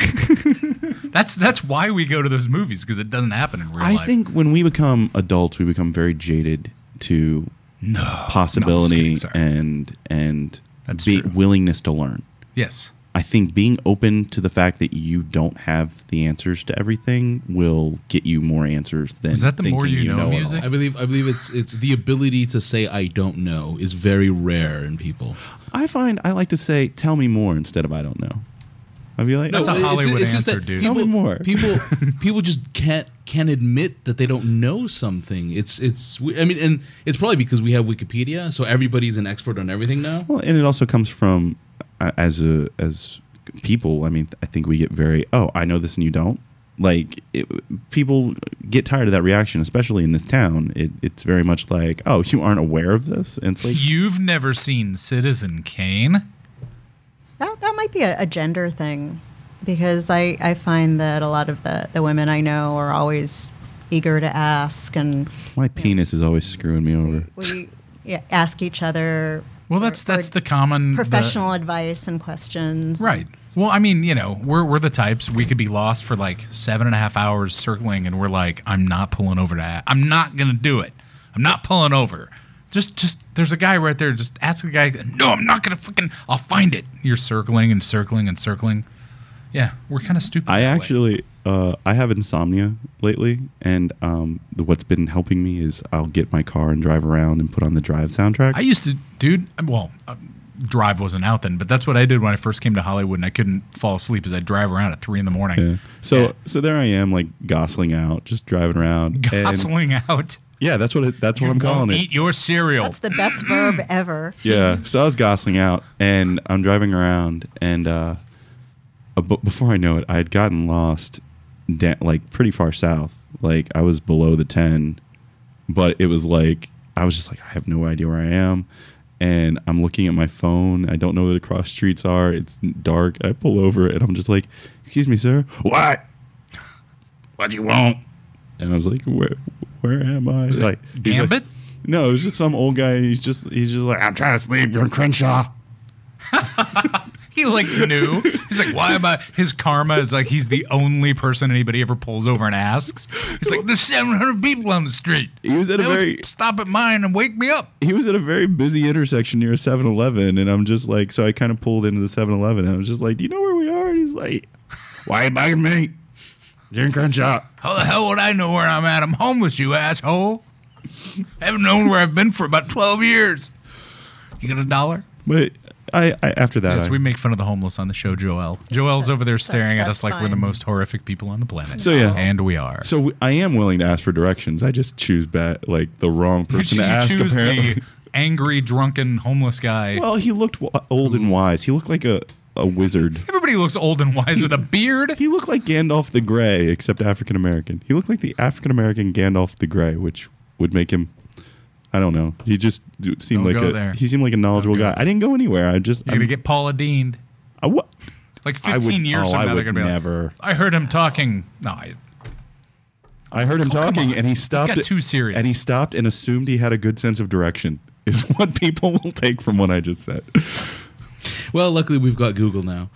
S1: That's why we go to those movies, because it doesn't happen in real life.
S4: I think when we become adults, we become very jaded to possibility
S1: No, I'm just kidding,
S4: and
S1: That's true.
S4: willingness to learn.
S1: yes.
S4: I think being open to the fact that you don't have the answers to everything will get you more answers than
S1: Is that the more
S4: thinking
S1: you know
S4: it all.
S1: music?
S2: I believe it's the ability to say I don't know is very rare in people.
S4: I find I like to say, "Tell me more" instead of "I don't know." I'd be like,
S1: That's a
S2: it's-
S1: Hollywood
S2: it's just
S1: answer,
S2: that
S1: dude.
S2: People,
S4: Tell me more.
S2: people just can't admit that they don't know something. I mean, and it's probably because we have Wikipedia, so everybody's an expert on everything now.
S4: Well, and it also comes from as people. I mean, I think we get very, I know this and you don't. Like people get tired of that reaction, especially in this town. It's very much like, oh, you aren't aware of this, and it's like,
S1: You've never seen Citizen Kane?
S3: That might be a gender thing, because I find that a lot of the women I know are always eager to ask, and
S4: my penis is always screwing me over.
S3: we ask each other.
S1: Well, that's the common
S3: professional advice and questions.
S1: Right. Well, I mean, we're the types, we could be lost for like 7.5 hours circling, and we're like, I'm not pulling over to. I'm not gonna do it. I'm not pulling over. Just there's a guy right there. Just ask the guy. No, I'm not gonna I'll find it. You're circling and circling and circling. Yeah, we're kind of stupid.
S4: I
S1: that way.
S4: actually, I have insomnia lately, and what's been helping me is I'll get my car and drive around and put on the Drive soundtrack.
S1: I used to, dude. Well, Drive wasn't out then, but that's what I did when I first came to Hollywood, and I couldn't fall asleep as I drive around at 3 a.m.
S4: Yeah. So there I am, like gosling out, just driving around. and-
S1: Gosling out.
S4: yeah, that's what I'm calling it.
S1: Eat your cereal.
S3: That's the best verb ever.
S4: Yeah. So I was gosling out, and I'm driving around, and before I know it, I had gotten lost, like pretty far south. Like I was below the 10, but it was like I was just like, I have no idea where I am, and I'm looking at my phone. I don't know where the cross streets are. It's dark. I pull over, and I'm just like, "Excuse me, sir. What? What do you want?" And I was like, "Where am I?"
S1: Was
S4: He's
S1: it
S4: he's
S1: Gambit?
S4: no, it was just some old guy. And he's just like, "I'm trying to sleep. You're in Crenshaw."
S1: He like knew. He's like, why am I? His karma is like he's the only person anybody ever pulls over and asks. He's like, there's 700 people on the street.
S4: He was at a
S1: Now let's
S4: very
S1: stop at mine and wake me up.
S4: he was at a very busy intersection near a 7-Eleven, and I'm just like, so I kind of pulled into the 7-Eleven, and I was just like, "Do you know where we are?" And he's like, "Why are you bugging me? You're in Crenshaw."
S1: How the hell would I know where I'm at? I'm homeless, you asshole. I haven't known where I've been for about 12 years. You got $1?
S4: But I after that,
S1: Yes, we make fun of the homeless on the show, Joel. Joel's over there staring at us
S3: That's
S1: like we're the
S3: fine.
S1: most horrific people on the planet.
S4: So, yeah.
S1: And we are.
S4: so I am willing to ask for directions. I just choose the wrong person to ask.
S1: choose
S4: Apparently,
S1: the angry, drunken, homeless guy.
S4: well, he looked old and wise. He looked like a wizard.
S1: Everybody looks old and wise with a beard.
S4: He looked like Gandalf the Grey, except African American. He looked like the African American Gandalf the Grey, which would make him. I don't know. He just seemed
S1: Don't
S4: like
S1: go there.
S4: he seemed like a knowledgeable
S1: Don't go
S4: guy. I didn't go anywhere.
S1: You're going to get Paula Deaned.
S4: What?
S1: Like
S4: I
S1: 15
S4: would-
S1: years
S4: oh,
S1: from
S4: I
S1: now, they're
S4: would
S1: going to be
S4: never.
S1: like, I heard him talking. No,
S4: I heard him
S1: come
S4: talking,
S1: on.
S4: and he
S1: This
S4: stopped.
S1: got too serious.
S4: And he stopped and assumed he had a good sense of direction. Is what people will take from what I just said.
S2: Well, luckily we've got Google now.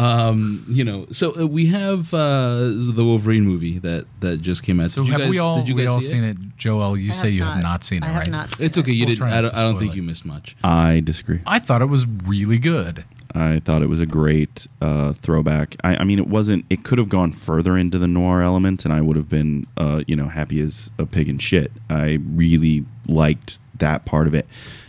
S2: So we have the Wolverine movie that just came out.
S1: So
S2: did you
S1: have
S2: guys,
S1: we all,
S2: did you guys see
S1: seen
S2: it?
S1: it? Joel, you
S3: I
S1: say
S3: have
S1: you have not seen it,
S3: I have
S1: right?
S3: not seen
S2: It's okay. You
S1: We'll
S2: didn't.
S1: try
S2: I
S1: not
S2: don't,
S1: to
S2: I don't
S1: spoil
S2: think
S1: it.
S2: you missed much.
S4: I disagree.
S1: I thought it was really good.
S4: I thought it was a great throwback. I mean, it wasn't. It could have gone further into the noir element, and I would have been, happy as a pig in shit. I really liked that part of it.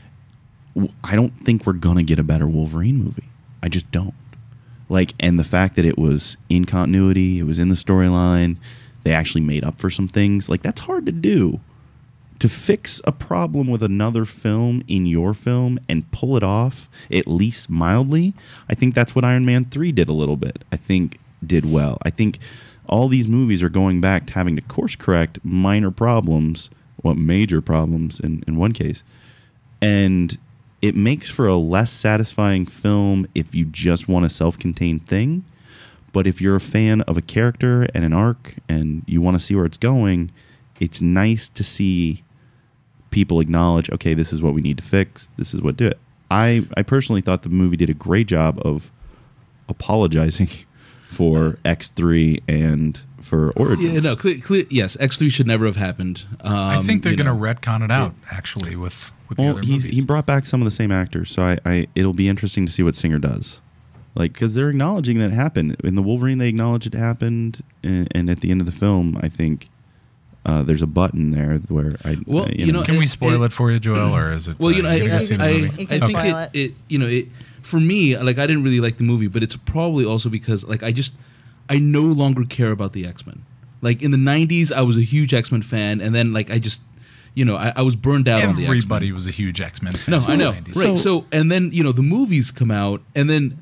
S4: I don't think we're gonna get a better Wolverine movie. I just don't. And the fact that it was in continuity, it was in the storyline, they actually made up for some things. That's hard to do. To fix a problem with another film in your film and pull it off, at least mildly, I think that's what Iron Man 3 did a little bit. I think did well. I think all these movies are going back to having to course correct minor problems, major problems in one case. And it makes for a less satisfying film if you just want a self-contained thing. But if you're a fan of a character and an arc and you want to see where it's going, it's nice to see people acknowledge, okay, this is what we need to fix. This is what do it. I personally thought the movie did a great job of apologizing for X3 and for Origins.
S2: Yeah, no, clear. Yes, X3 should never have happened.
S1: I think they're
S2: you
S1: going to
S2: know.
S1: retcon it out, actually, with the
S4: Well,
S1: other movies.
S4: he brought back some of the same actors, so it'll be interesting to see what Singer does. Because they're acknowledging that it happened. In the Wolverine, they acknowledge it happened, and at the end of the film, I think there's a button there where
S2: Well, you know,
S1: Can we spoil it for you, Joel, or is it?
S2: Well, you know,
S1: you gotta go see the movie?
S3: You
S2: I
S3: can
S2: think
S3: spoil
S2: it for me, I didn't really like the movie, but it's probably also because I no longer care about the X-Men. In the 90s, I was a huge X-Men fan, and then I was burned out on the X-Men.
S1: Everybody was a huge X-Men fan.
S2: No,
S1: in the
S2: I know.
S1: 90s.
S2: Right. So, and then, the movies come out, and then,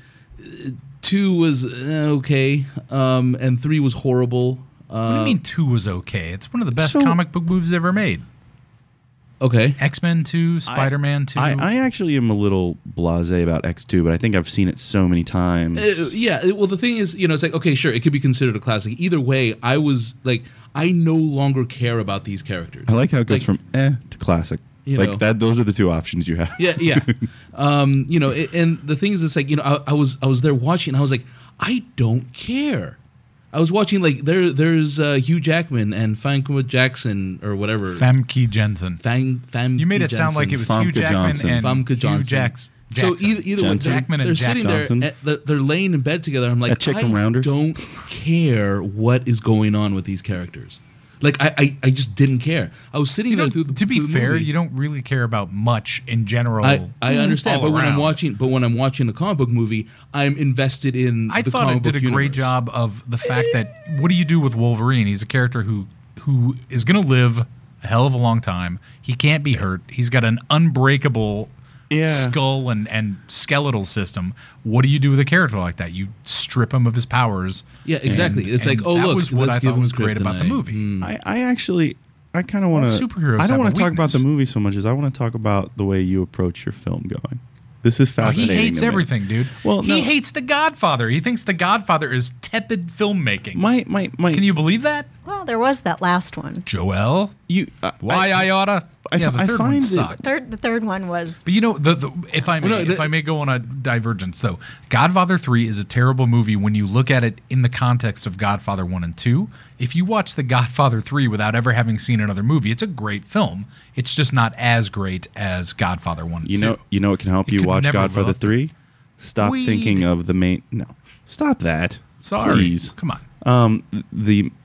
S2: 2 was okay, and 3 was horrible.
S1: What do you mean 2 was okay? It's one of the best
S4: So-
S1: comic book movies ever made.
S2: Okay.
S1: X-Men 2, Spider-Man 2.
S4: I actually am a little blasé about X2, but I think I've seen it so many times.
S2: Well, the thing is, it's okay, sure, it could be considered a classic. Either way, I was, I no longer care about these characters.
S4: I like how it goes from to classic.
S2: You know.
S4: That. Those are the two options you have.
S2: Yeah. And the thing is, it's I was there watching, and I was like, I don't care. I was watching there's Hugh Jackman and Famke Jackson or whatever.
S1: Famke Jensen.
S2: Famke
S1: You made it sound
S2: Janssen.
S1: like it was
S4: Famke
S1: Hugh Jackman
S4: Johnson.
S1: and
S2: Famke
S1: Hugh
S2: Johnson.
S1: Jackson.
S2: So either way,
S4: Jensen.
S1: Jackman and
S2: they're
S1: Jackson.
S2: sitting there,
S4: Johnson.
S2: and they're laying in bed together. I'm like,
S4: That chick from
S2: I
S4: Rounders?
S2: don't care what is going on with these characters. I just didn't care. I was sitting
S1: You
S2: there
S1: know,
S2: through the
S1: to be
S2: through the
S1: fair,
S2: movie.
S1: you don't really care about much in general.
S2: I understand,
S1: all
S2: but when I'm
S1: around.
S2: watching a comic book movie, I'm invested in.
S1: I
S2: the
S1: thought it
S2: comic
S1: did a
S2: book
S1: great
S2: universe.
S1: job of the fact that what do you do with Wolverine? He's a character who is going to live a hell of a long time. He can't be hurt. He's got an unbreakable skull and skeletal system. What do you do with a character like that? You strip him of his powers.
S2: Yeah, exactly. It's
S1: and
S2: like, oh
S1: that
S2: look,
S1: was what
S2: let's
S1: I
S2: give
S1: thought
S2: him
S1: was great about the
S2: kryptonite.
S1: movie.
S4: I kind of want to.
S1: superheroes
S4: I don't
S1: have
S4: want
S1: a
S4: to talk about the
S1: weakness.
S4: movie so much as I want to talk about the way you approach your film going. This is
S1: Oh, he
S4: fascinating.
S1: hates
S4: to me.
S1: everything, dude.
S4: Well,
S1: he
S4: no.
S1: hates The Godfather. He thinks The Godfather is tepid filmmaking.
S4: My.
S1: Can you believe that,
S3: Well, there was that last one.
S1: Joel?
S4: You.
S1: Why I oughta?
S4: I
S1: Yeah,
S4: fi-
S1: the
S4: I
S1: third one
S4: find that-
S1: sucked.
S3: The third one was.
S1: But if I may,
S2: Well, no,
S1: if I may go on a divergence, though, Godfather 3 is a terrible movie when you look at it in the context of Godfather 1 and 2. If you watch The Godfather 3 without ever having seen another movie, it's a great film. It's just not as great as Godfather 1 and 2.
S4: You know what can help
S1: It
S4: you
S1: could
S4: watch
S1: never
S4: Godfather
S1: will.
S4: 3? Stop
S1: Weed.
S4: thinking of the main. No, stop that.
S1: Sorry.
S4: Please.
S1: Come on.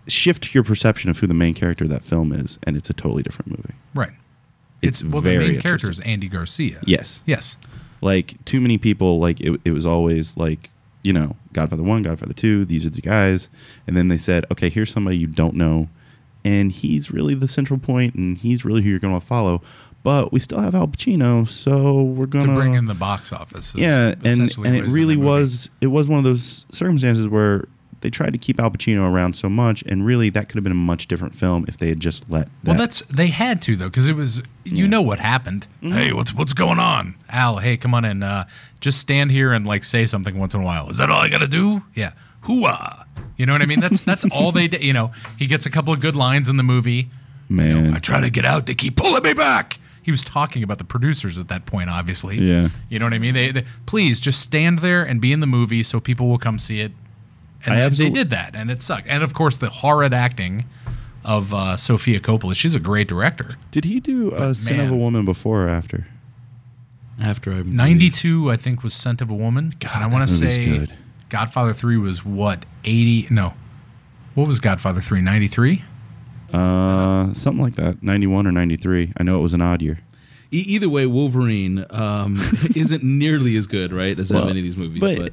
S4: shift your perception of who the main character of that film is, and it's a totally different movie.
S1: Right.
S4: It's
S1: well,
S4: very
S1: the main character is
S4: interesting.
S1: Andy Garcia.
S4: Yes.
S1: Yes.
S4: Like, too many people, like, it was always like, you know, Godfather 1, Godfather 2, these are the guys. And then they said, okay, here's somebody you don't know, and he's really the central point, and he's really who you're going to follow. But we still have Al Pacino, so we're going
S1: To bring in the box office. is
S4: Yeah, and
S1: essentially
S4: it
S1: what is in
S4: really
S1: the movie.
S4: was one of those circumstances where they tried to keep Al Pacino around so much, and really that could have been a much different film if they had just let that.
S1: Well, they had to, though, because it was, you know what happened. Hey, what's going on? Al, hey, come on in. Just stand here and, like, say something once in a while. Is that all I got to do? Yeah. Hooah. You know what I mean? That's all they did. You know, he gets a couple of good lines in the movie.
S4: Man.
S1: I try to get out. They keep pulling me back. He was talking about the producers at that point, obviously.
S4: Yeah.
S1: You know what I mean? They please just stand there and be in the movie so people will come see it. And they did that, and it sucked. And, of course, the horrid acting of Sofia Coppola. She's a great director.
S4: Did he do Sin of
S1: man.
S4: a Woman before or after?
S2: After I
S1: 92, I think, was Scent of a Woman.
S4: God,
S1: and I
S4: that
S1: want to
S4: movie's
S1: say
S4: good.
S1: Godfather 3 was what, 80? No. What was Godfather 3, 93?
S4: Something like that. 91 or 93. I know it was an odd year.
S2: Either way, Wolverine isn't nearly as good, right, as that many of these movies.
S4: But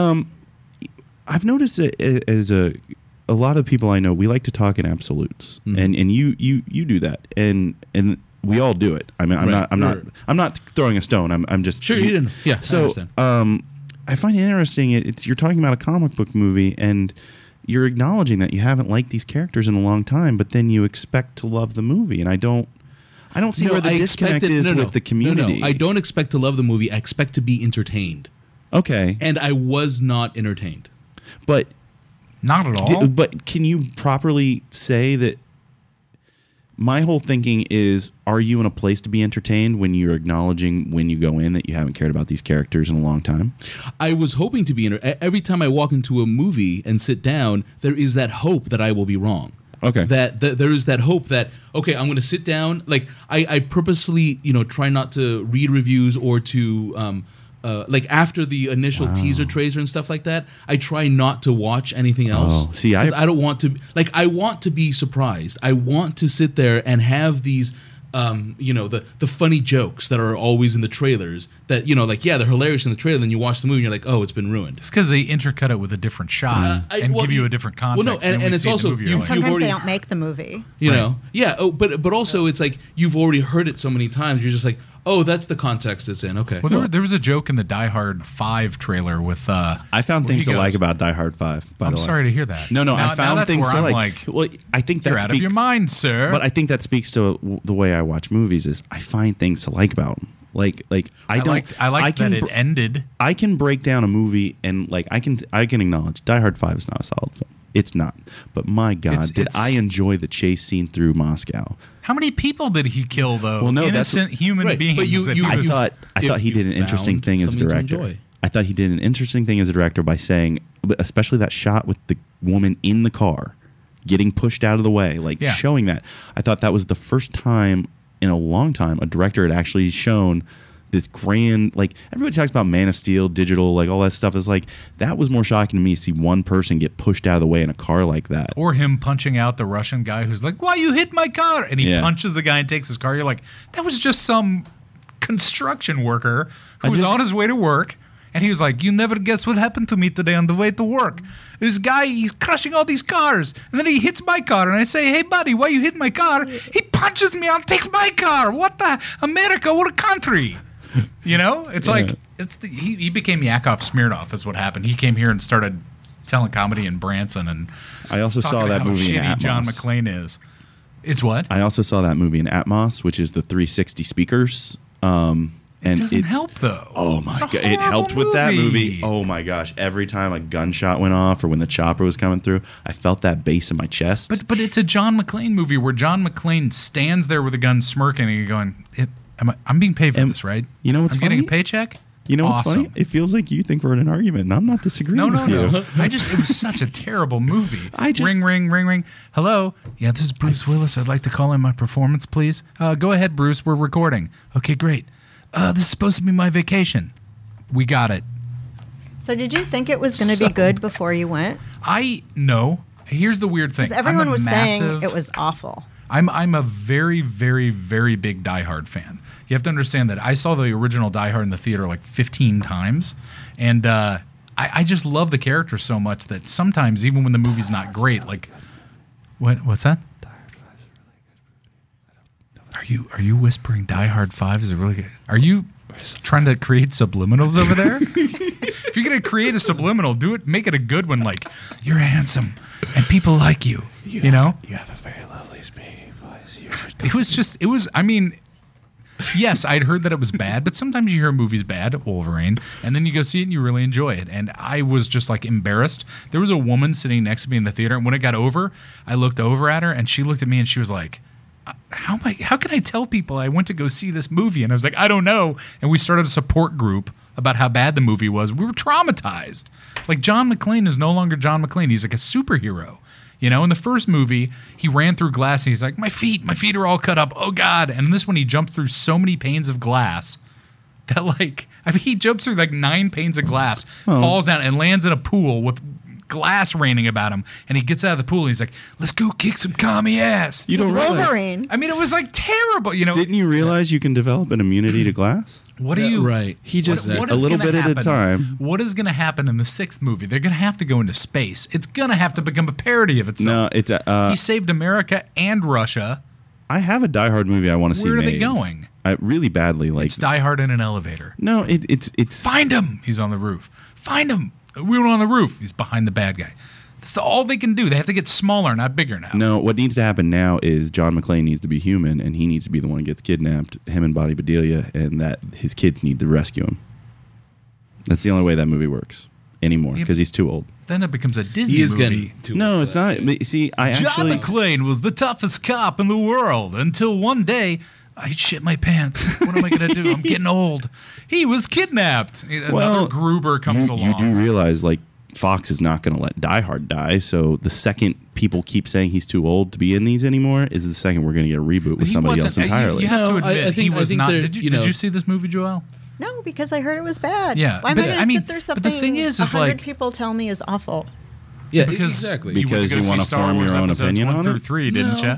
S4: I've noticed it as a lot of people I know, we like to talk in absolutes, and you do that, and we all do it. I mean, I'm not throwing a stone. I'm just
S2: Sure, you didn't. Yeah, I
S4: So
S2: understand.
S4: I find it interesting. It's you're talking about a comic book movie, and you're acknowledging that you haven't liked these characters in a long time, but then you expect to love the movie, and I don't see where the disconnect is with the community.
S2: No, I don't expect to love the movie. I expect to be entertained.
S4: Okay,
S2: And I was not entertained.
S4: but
S1: Not at all.
S4: but can you properly say that? My whole thinking is, are you in a place to be entertained when you're acknowledging when you go in that you haven't cared about these characters in a long time?
S2: I was hoping to be every time I walk into a movie and sit down, there is that hope that I will be wrong.
S4: Okay.
S2: That there is that hope that, okay, I'm going to sit down. Like I purposefully, try not to read reviews or to like after the initial teaser trailer and stuff like that, I try not to watch anything else.
S4: Oh, see,
S2: 'Cause I don't want to. Like, I want to be surprised. I want to sit there and have these, the funny jokes that are always in the trailers. That they're hilarious in the trailer. Then you watch the movie and you're like, oh, it's been ruined.
S1: It's because they intercut it with a different shot and give you a different context.
S2: Well, no, and
S1: we
S2: it's
S1: see the
S2: also
S1: movie, you're
S2: you-
S1: like,
S3: Sometimes
S2: already-
S3: they don't make the movie.
S2: You
S1: Right.
S2: know, yeah. Oh, but also it's like you've already heard it so many times. You're just like, oh, that's the context it's in. Okay.
S1: Well, there was a joke in the Die Hard 5 trailer with.
S4: I found
S1: where
S4: things
S1: he
S4: to like
S1: goes,
S4: about Die Hard 5. By
S1: I'm
S4: the way,
S1: sorry to hear that.
S4: No,
S1: Now-
S4: I found
S1: that's
S4: things
S1: where
S4: to
S1: I'm
S4: like. Well, I think that
S1: You're out of your mind, sir.
S4: But I think that speaks to the way I watch movies. Is I find things to like about them. Like I don't.
S1: I like that it ended.
S4: I can break down a movie and like I can acknowledge Die Hard 5 is not a solid film. It's not. But my God, did I enjoy the chase scene through Moscow?
S1: How many people did he kill, though?
S4: Well, no, that's-
S1: innocent human
S2: Right,
S1: beings.
S2: but you-
S1: that
S2: you-
S1: he
S4: I
S1: was-
S4: thought he
S2: you
S4: did an interesting
S2: found
S4: thing as a
S2: something to
S4: director.
S2: enjoy.
S4: I thought he did an interesting thing as a director by saying, especially that shot with the woman in the car getting pushed out of the way, like
S1: Yeah.
S4: showing that. I thought that was the first time in a long time a director had actually shown this grand, like everybody talks about Man of Steel, digital, like all that stuff is like, that was more shocking to me to see one person get pushed out of the way in a car like that.
S1: Or him punching out the Russian guy who's like, "Why you hit my car?" And he
S4: Yeah.
S1: punches the guy and takes his car. You're like, that was just some construction worker who was on his way to work. And he was like, "You never guess what happened to me today on the way to work. This guy, he's crushing all these cars. And then he hits my car. And I say, 'Hey, buddy, why you hit my car?' He punches me out, takes my car. What the? America, what a country." You know? It's like, he became Yakov Smirnoff is what happened. He came here and started telling comedy in Branson and
S4: I also
S1: talking
S4: saw
S1: about
S4: that
S1: how
S4: movie in
S1: shitty
S4: Atmos.
S1: John McClane is. It's what?
S4: I also saw that movie in Atmos, which is the 360 speakers. And
S1: It doesn't
S4: it's,
S1: help though.
S4: Oh my
S1: It's a
S4: God. It
S1: horrible
S4: helped with that movie. Oh my gosh. Every time a gunshot went off or when the chopper was coming through, I felt that bass in my chest.
S1: But it's a John McClane movie where John McClane stands there with a gun smirking and you're going, I'm being paid for this, right?
S4: you know what's
S1: I'm getting a
S4: funny?
S1: paycheck?
S4: You know what's
S1: Awesome.
S4: funny? It feels like you think we're in an argument, and I'm not disagreeing
S1: No.
S4: with you.
S1: It was such a terrible movie.
S4: Ring,
S1: ring. Hello? Yeah, this is Bruce Willis. I'd like to call in my performance, please. Go ahead, Bruce. We're recording. Okay, great. This is supposed to be my vacation. We got it.
S3: So did you think it was going to be good before you went?
S1: No. Here's the weird thing.
S3: Because everyone was saying
S1: massive-
S3: it was awful.
S1: I'm a very, very, very big Die Hard fan. You have to understand that I saw the original Die Hard in the theater like 15 times, and I just love the character so much that sometimes, even when the movie's not great, like what's that? Are you whispering Die Hard 5 is a really good? Are you trying to create subliminals over there? If you're gonna create a subliminal, do it. Make it a good one. Like, you're handsome and people like you. You know.
S4: You have a very lovely speaking voice.
S1: It was. I mean, yes, I'd heard that it was bad, but sometimes you hear a movie's bad, Wolverine, and then you go see it and you really enjoy it. And I was just like embarrassed. There was a woman sitting next to me in the theater, and when it got over, I looked over at her, and she looked at me, and she was like, how can I tell people I went to go see this movie? And I was like, I don't know. And we started a support group about how bad the movie was. We were traumatized. Like, John McClane is no longer John McClane. He's like a superhero. You know, in the first movie, he ran through glass and he's like, my feet are all cut up. Oh God. And in this one, he jumped through so many panes of glass that, like, I mean, he jumps through like 9 panes of glass, falls down and lands in a pool with glass raining about him, and he gets out of the pool and he's like, let's go kick some commie ass.
S4: You don't realize.
S3: Wolverine.
S1: I mean, it was like terrible, you know.
S4: Didn't you realize you can develop an immunity to glass?
S1: What do you
S2: Right.
S4: He just
S1: what
S4: a
S1: is
S4: little
S1: gonna
S4: bit at a
S1: happen?
S4: time.
S1: What is going to happen in the 6th movie? They're going to have to go into space. It's going to have to become a parody of itself.
S4: No, it's
S1: He saved America and Russia.
S4: I have a Die Hard movie I want to see.
S1: Where are they
S4: made.
S1: going?
S4: Really badly. Like,
S1: It's Die Hard in an elevator.
S4: no, it's
S1: Find him. He's on the roof. Find him. We were on the roof. He's behind the bad guy. That's all they can do. They have to get smaller, not bigger now.
S4: No, what needs to happen now is John McClane needs to be human, and he needs to be the one who gets kidnapped, him and Bobby Bedelia, and that his kids need to rescue him. That's the only way that movie works anymore, because he's too old.
S1: Then it becomes a Disney
S2: He is
S1: movie.
S2: getting too
S4: No,
S2: old
S4: it's
S2: for that.
S4: not. See, I
S1: John
S4: actually...
S1: McClane was the toughest cop in the world until one day I shit my pants. What am I going to do? I'm getting old. He was kidnapped. Another Gruber comes along.
S4: You do realize, like, Fox is not going to let Die Hard die, so the second people keep saying he's too old to be in these anymore is the second we're going to get a reboot with
S1: He
S4: somebody
S1: wasn't-
S4: else entirely.
S1: You have to
S2: No, I
S1: admit, he
S2: think- I
S1: was
S2: think
S1: not.
S2: they're,
S1: Did you,
S2: you know-
S1: did you see this movie, Joelle?
S3: No, because I heard it was bad.
S1: Yeah,
S3: Why am
S1: but
S3: I going
S1: I
S3: to
S1: mean,
S3: sit there
S1: but the
S3: something
S1: thing is
S3: 100
S1: like-
S3: people tell me is awful?
S2: Yeah,
S1: Because
S2: exactly.
S1: you went
S4: Because
S1: to go
S4: you
S1: see
S4: wanna
S1: Star
S4: form
S1: Wars
S4: your own
S1: episodes
S4: opinion
S1: 1
S4: on
S1: through
S4: it?
S1: 3, didn't
S2: No.
S1: you?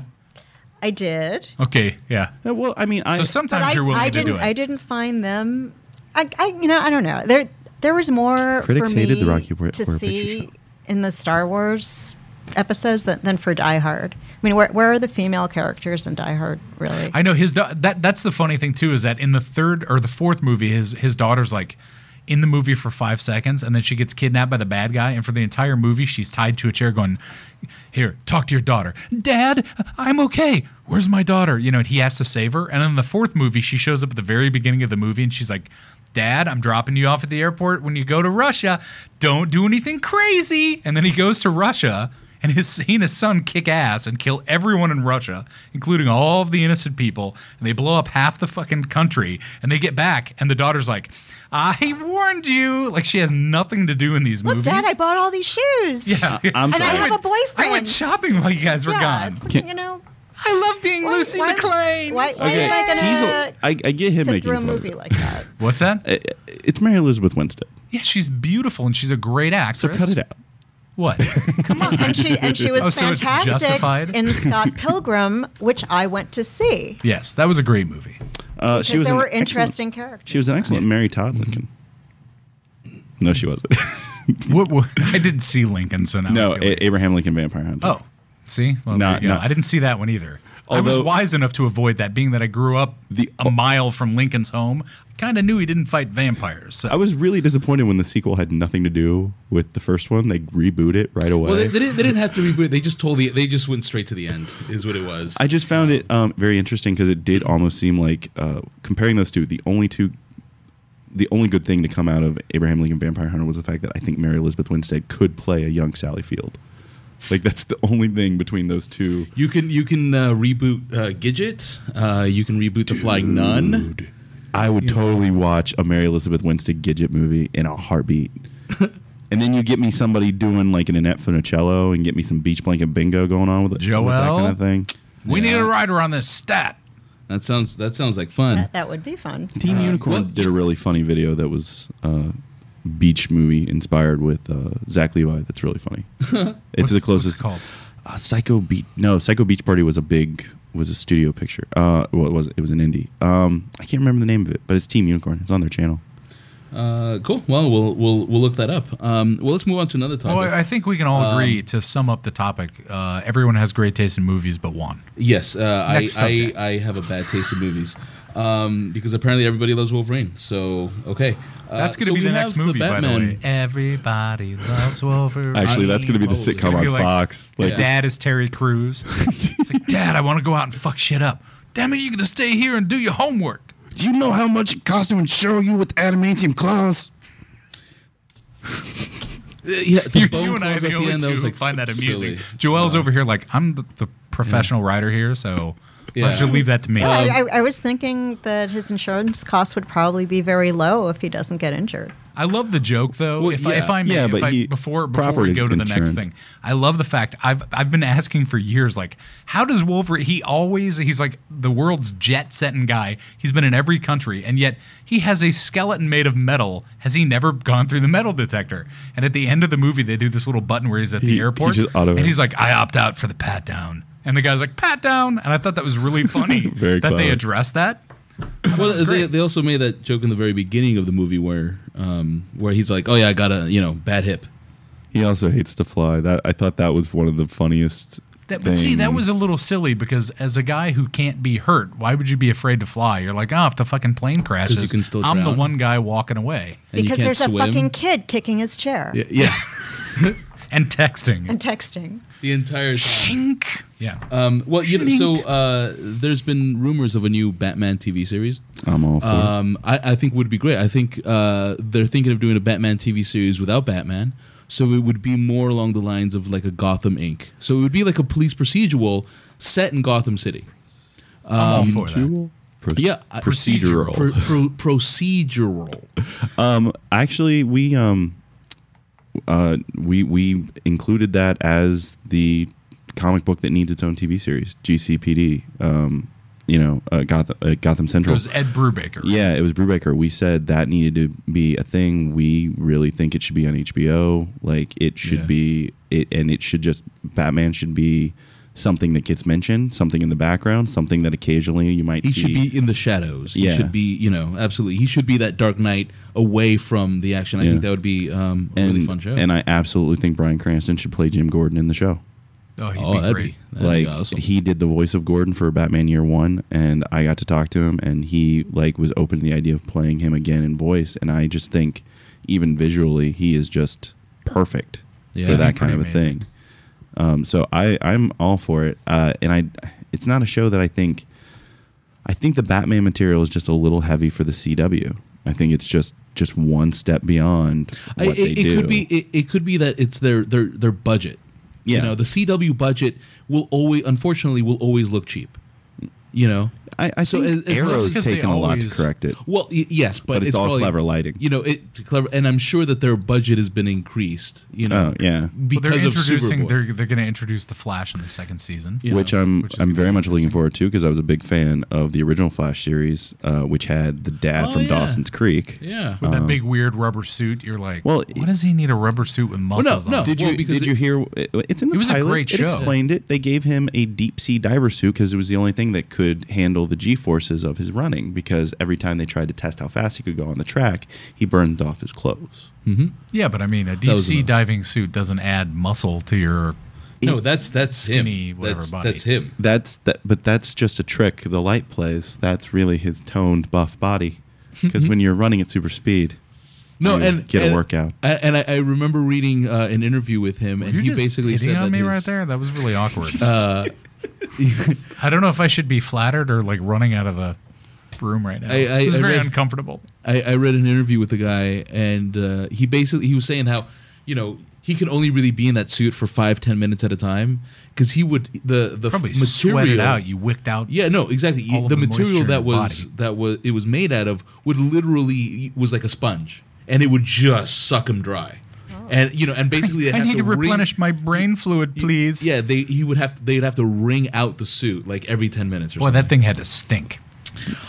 S3: I did.
S1: Okay, yeah.
S4: Well, I mean,
S1: So
S3: But
S1: sometimes you're willing
S3: I
S1: to do
S3: didn't.
S1: it.
S3: I didn't find them. I don't know. There was more
S4: Critics
S3: for me
S4: hated the Rocky Horror
S3: to
S4: Picture
S3: see
S4: Show.
S3: in the Star Wars episodes than for Die Hard. I mean, where are the female characters in Die Hard really?
S1: I know that's the funny thing too, is that in the 3rd or the 4th movie, his daughter's like in the movie for 5 seconds, and then she gets kidnapped by the bad guy, and for the entire movie she's tied to a chair going, here, talk to your daughter. Dad, I'm okay. Where's my daughter? You know, and he has to save her. And in the 4th movie, she shows up at the very beginning of the movie, and she's like, Dad, I'm dropping you off at the airport when you go to Russia. Don't do anything crazy. And then he goes to Russia, and he and his son kick ass and kill everyone in Russia, including all of the innocent people. And they blow up half the fucking country. And they get back, and the daughter's like, I warned you. Like, she has nothing to do in these
S3: Look,
S1: movies.
S3: Dad, I bought all these shoes.
S1: Yeah.
S4: I'm
S3: And I
S4: sorry.
S3: have a boyfriend.
S1: I went shopping while you guys were
S3: Yeah,
S1: gone.
S3: it's,
S4: Can-
S3: you know.
S1: I love being Lucy McClane.
S3: Why
S4: Okay,
S3: am I going
S4: he's
S3: to
S4: I get him
S3: sit
S4: making
S3: through a
S4: fun of
S3: movie
S4: it.
S3: like that?
S1: What's that?
S4: It's Mary Elizabeth Winstead,
S1: Yeah, she's beautiful and she's a great
S4: so
S1: actress.
S4: cut it out.
S1: What?
S3: Come on, and she was
S1: Oh, so it's
S3: fantastic
S1: justified?
S3: in Scott Pilgrim, which I went to see
S1: Yes, that was a great movie.
S4: She
S3: because
S4: was
S3: there
S4: an
S3: were
S4: excellent-
S3: interesting characters.
S4: She was an excellent Mary Todd Lincoln. No, she wasn't.
S1: What? I didn't see Lincoln, so now
S4: No,
S1: I feel like-
S4: Abraham Lincoln Vampire Hunter.
S1: Oh, see? Well,
S4: No,
S1: there you go.
S4: no.
S1: I didn't see that one either. I was
S4: Although-
S1: wise enough to avoid that, being that I grew up a mile from Lincoln's home. Kind of knew he didn't fight vampires. So.
S4: I was really disappointed when the sequel had nothing to do with the first one. They reboot it right away.
S2: Well, they didn't have to reboot. They just they just went straight to the end. Is what it was.
S4: I just found it very interesting because it did almost seem like comparing those two. The only good thing to come out of Abraham Lincoln Vampire Hunter was the fact that I think Mary Elizabeth Winstead could play a young Sally Field. Like, that's the only thing between those two.
S2: You can reboot Gidget. You can reboot The Flying Nun.
S4: Dude, I would totally watch a Mary Elizabeth Winstead Gidget movie in a heartbeat. And then you get me somebody doing like an Annette Funicello and get me some beach blanket bingo going on with it, with that
S1: Joelle?
S4: kind of thing.
S1: We
S2: Yeah.
S1: need a writer on this stat.
S2: That sounds like fun.
S3: That would be fun.
S4: Team Unicorn
S2: well,
S4: did a really funny video that was beach movie inspired with Zach Levi. That's really funny. It's the closest.
S1: What's it called?
S4: Psycho Beach. No, Psycho Beach Party was a studio picture. Well, it was an indie. I can't remember the name of it, but it's Team Unicorn. It's on their channel.
S2: Cool. Well, we'll look that up. Well, let's move on to another topic.
S1: Well, I think we can all agree to sum up the topic. Everyone has great taste in movies, but one.
S2: Yes,
S1: Next subject.
S2: I have a bad taste in movies because apparently everybody loves Wolverine. So okay,
S1: That's going to
S2: so
S1: be
S2: we
S1: the next
S2: have
S1: movie, by the
S2: Batman.
S1: way. Everybody loves Wolverine.
S4: Actually, that's going to be the
S2: Holy.
S4: sitcom
S1: It's gonna
S4: on
S1: be like-
S4: Fox. Like,
S1: His dad is Terry Crews. It's like, Dad, I want to go out and fuck shit up. Damn it, you're going to stay here and do your homework.
S4: do you know how much it costs to insure you with adamantium claws?
S2: Yeah, the
S1: You
S2: bone
S1: and I are
S2: claws
S1: the
S2: at
S1: only
S2: end,
S1: two
S2: that was
S1: who
S2: like
S1: find that amusing.
S2: silly.
S1: Joel's over here like, I'm the professional writer here, so
S2: Yeah.
S1: I should leave that to me.
S3: I was thinking that his insurance costs would probably be very low if he doesn't get injured.
S1: I love the joke though.
S2: Well,
S1: if
S2: yeah.
S1: I may,
S4: Yeah,
S1: if
S4: but
S1: I,
S4: he-
S1: before
S4: proper
S1: we go to the next
S4: insurance.
S1: thing, I love the fact I've been asking for years, like, how does Wolverine? He's like the world's jet setting guy. He's been in every country, and yet he has a skeleton made of metal. Has he never gone through the metal detector? And at the end of the movie, they do this little button where he's at the
S4: He
S1: airport,
S4: just auto-
S1: and he's like, I opt out for the pat down. And the guy's like, pat down. And I thought that was really funny
S4: Very
S1: that they
S4: clever.
S1: addressed that.
S2: Well,
S1: great.
S2: they also made that joke in the very beginning of the movie where he's like, "Oh yeah, I got a bad hip."
S4: He also hates to fly. I thought that was one of the funniest.
S1: But see, that was a
S4: things.
S1: little silly because as a guy who can't be hurt, why would you be afraid to fly? You're like, oh, if the fucking plane crashes,
S2: you can still
S1: I'm the
S2: drown.
S1: one guy walking away
S2: And you
S3: Because
S2: can't
S3: there's
S2: swim.
S3: a fucking kid kicking his chair
S2: Yeah,
S1: and texting.
S3: and texting.
S2: the entire time.
S1: Shink. Yeah.
S2: Well, there's been rumors of a new Batman TV series.
S4: I'm all for it.
S2: I think would be great. I think they're thinking of doing a Batman TV series without Batman, so it would be more along the lines of like a Gotham Inc. So it would be like a police procedural set in Gotham City.
S1: I'm all for that.
S4: Procedural?
S2: Yeah,
S4: procedural.
S2: Procedural.
S4: Actually, we included that as the comic book that needs its own TV series, GCPD. Gotham
S1: It
S4: Central.
S1: was Ed Brubaker. Right?
S4: Yeah, it was Brubaker. We said that needed to be a thing. We really think it should be on HBO. Like it should
S2: Yeah.
S4: be it, and it should just Batman should be something that gets mentioned, something in the background, something that occasionally you might
S2: He
S4: see.
S2: should be in the shadows. He
S4: Yeah.
S2: should be, absolutely. He should be that Dark Knight away from the action. I
S4: Yeah.
S2: think that would be a really fun show.
S4: And I absolutely think Bryan Cranston should play Jim Gordon in the show.
S1: Oh, he'd
S2: oh,
S1: be
S2: that'd
S1: great.
S2: be, that'd
S4: Like
S2: be awesome.
S4: he did the voice of Gordon for Batman Year One, and I got to talk to him, and he was open to the idea of playing him again in voice. And I just think, even visually, he is just perfect
S2: Yeah.
S4: for that
S1: That'd be
S4: kind of a
S1: pretty amazing.
S4: thing. So I'm all for it, it's not a show that I think the Batman material is just a little heavy for the CW. I think it's just one step beyond what they do.
S2: It could be that it's their budget.
S4: Yeah.
S2: The CW budget will always look cheap.
S4: I
S2: So
S4: think
S2: as much
S4: Arrow's
S1: as they
S4: taken a lot to
S1: always-
S4: correct it.
S2: Well, yes,
S4: But it's all
S2: probably,
S4: clever lighting.
S2: Clever, and I'm sure that their budget has been increased.
S4: Oh, yeah.
S1: Well,
S2: because
S1: they're
S2: of
S1: introducing.
S2: Superboy.
S1: They're going to introduce the Flash in the second season.
S2: Yeah.
S4: Which
S1: which is
S4: I'm
S1: gonna
S4: very
S1: be
S4: much looking
S1: interesting.
S4: forward to because I was a big fan of the original Flash series, which had the dad
S2: Oh,
S4: from
S2: yeah.
S4: Dawson's Creek.
S2: Yeah.
S1: With that big weird rubber suit, you're like,
S4: Well,
S1: what does he need a rubber suit with muscles
S2: no.
S1: on?
S4: Did
S2: Well,
S4: you
S2: because
S4: did you hear? It's in the
S1: It was a
S4: pilot.
S1: great
S4: It
S1: show.
S4: explained it. They gave him a deep sea diver suit because it was the only thing that could handle the G forces of his running. Because every time they tried to test how fast he could go on the track, he burned off his clothes.
S1: Yeah, but I mean, a deep
S2: was
S1: sea
S2: enough.
S1: diving suit doesn't add muscle to your.
S2: No, that's
S1: Skinny,
S2: him.
S1: whatever
S2: That's
S1: body.
S2: that's him.
S4: But that's just a trick the light plays. That's really his toned, buff body. Because when you're running at super speed,
S2: No,
S4: you
S2: and
S4: get a
S2: and-
S4: workout.
S2: And I remember reading an interview with him, and
S1: You're
S2: he
S1: just
S2: basically
S1: hitting
S2: said
S1: on
S2: that
S1: me
S2: his,
S1: right there. That was really awkward. I don't know if I should be flattered or like running out of the room right now. It's
S2: I
S1: very
S2: read-
S1: uncomfortable.
S2: I read an interview with the guy, and he was saying how he could only really be in that suit for 5-10 minutes at a time because he would the
S1: Probably
S2: material
S1: sweated out. You wicked out.
S2: Yeah, no, exactly.
S1: all of
S2: The
S1: the
S2: material
S1: moisture in
S2: that
S1: your
S2: was it was made out of would literally was like a sponge, and it would just suck him dry. And and basically they'd
S1: I
S2: have
S1: need to
S2: wring-
S1: replenish my brain fluid, please.
S2: Yeah, they'd have to wring out the suit like every 10 minutes or
S1: Boy,
S2: something.
S1: that thing had to stink.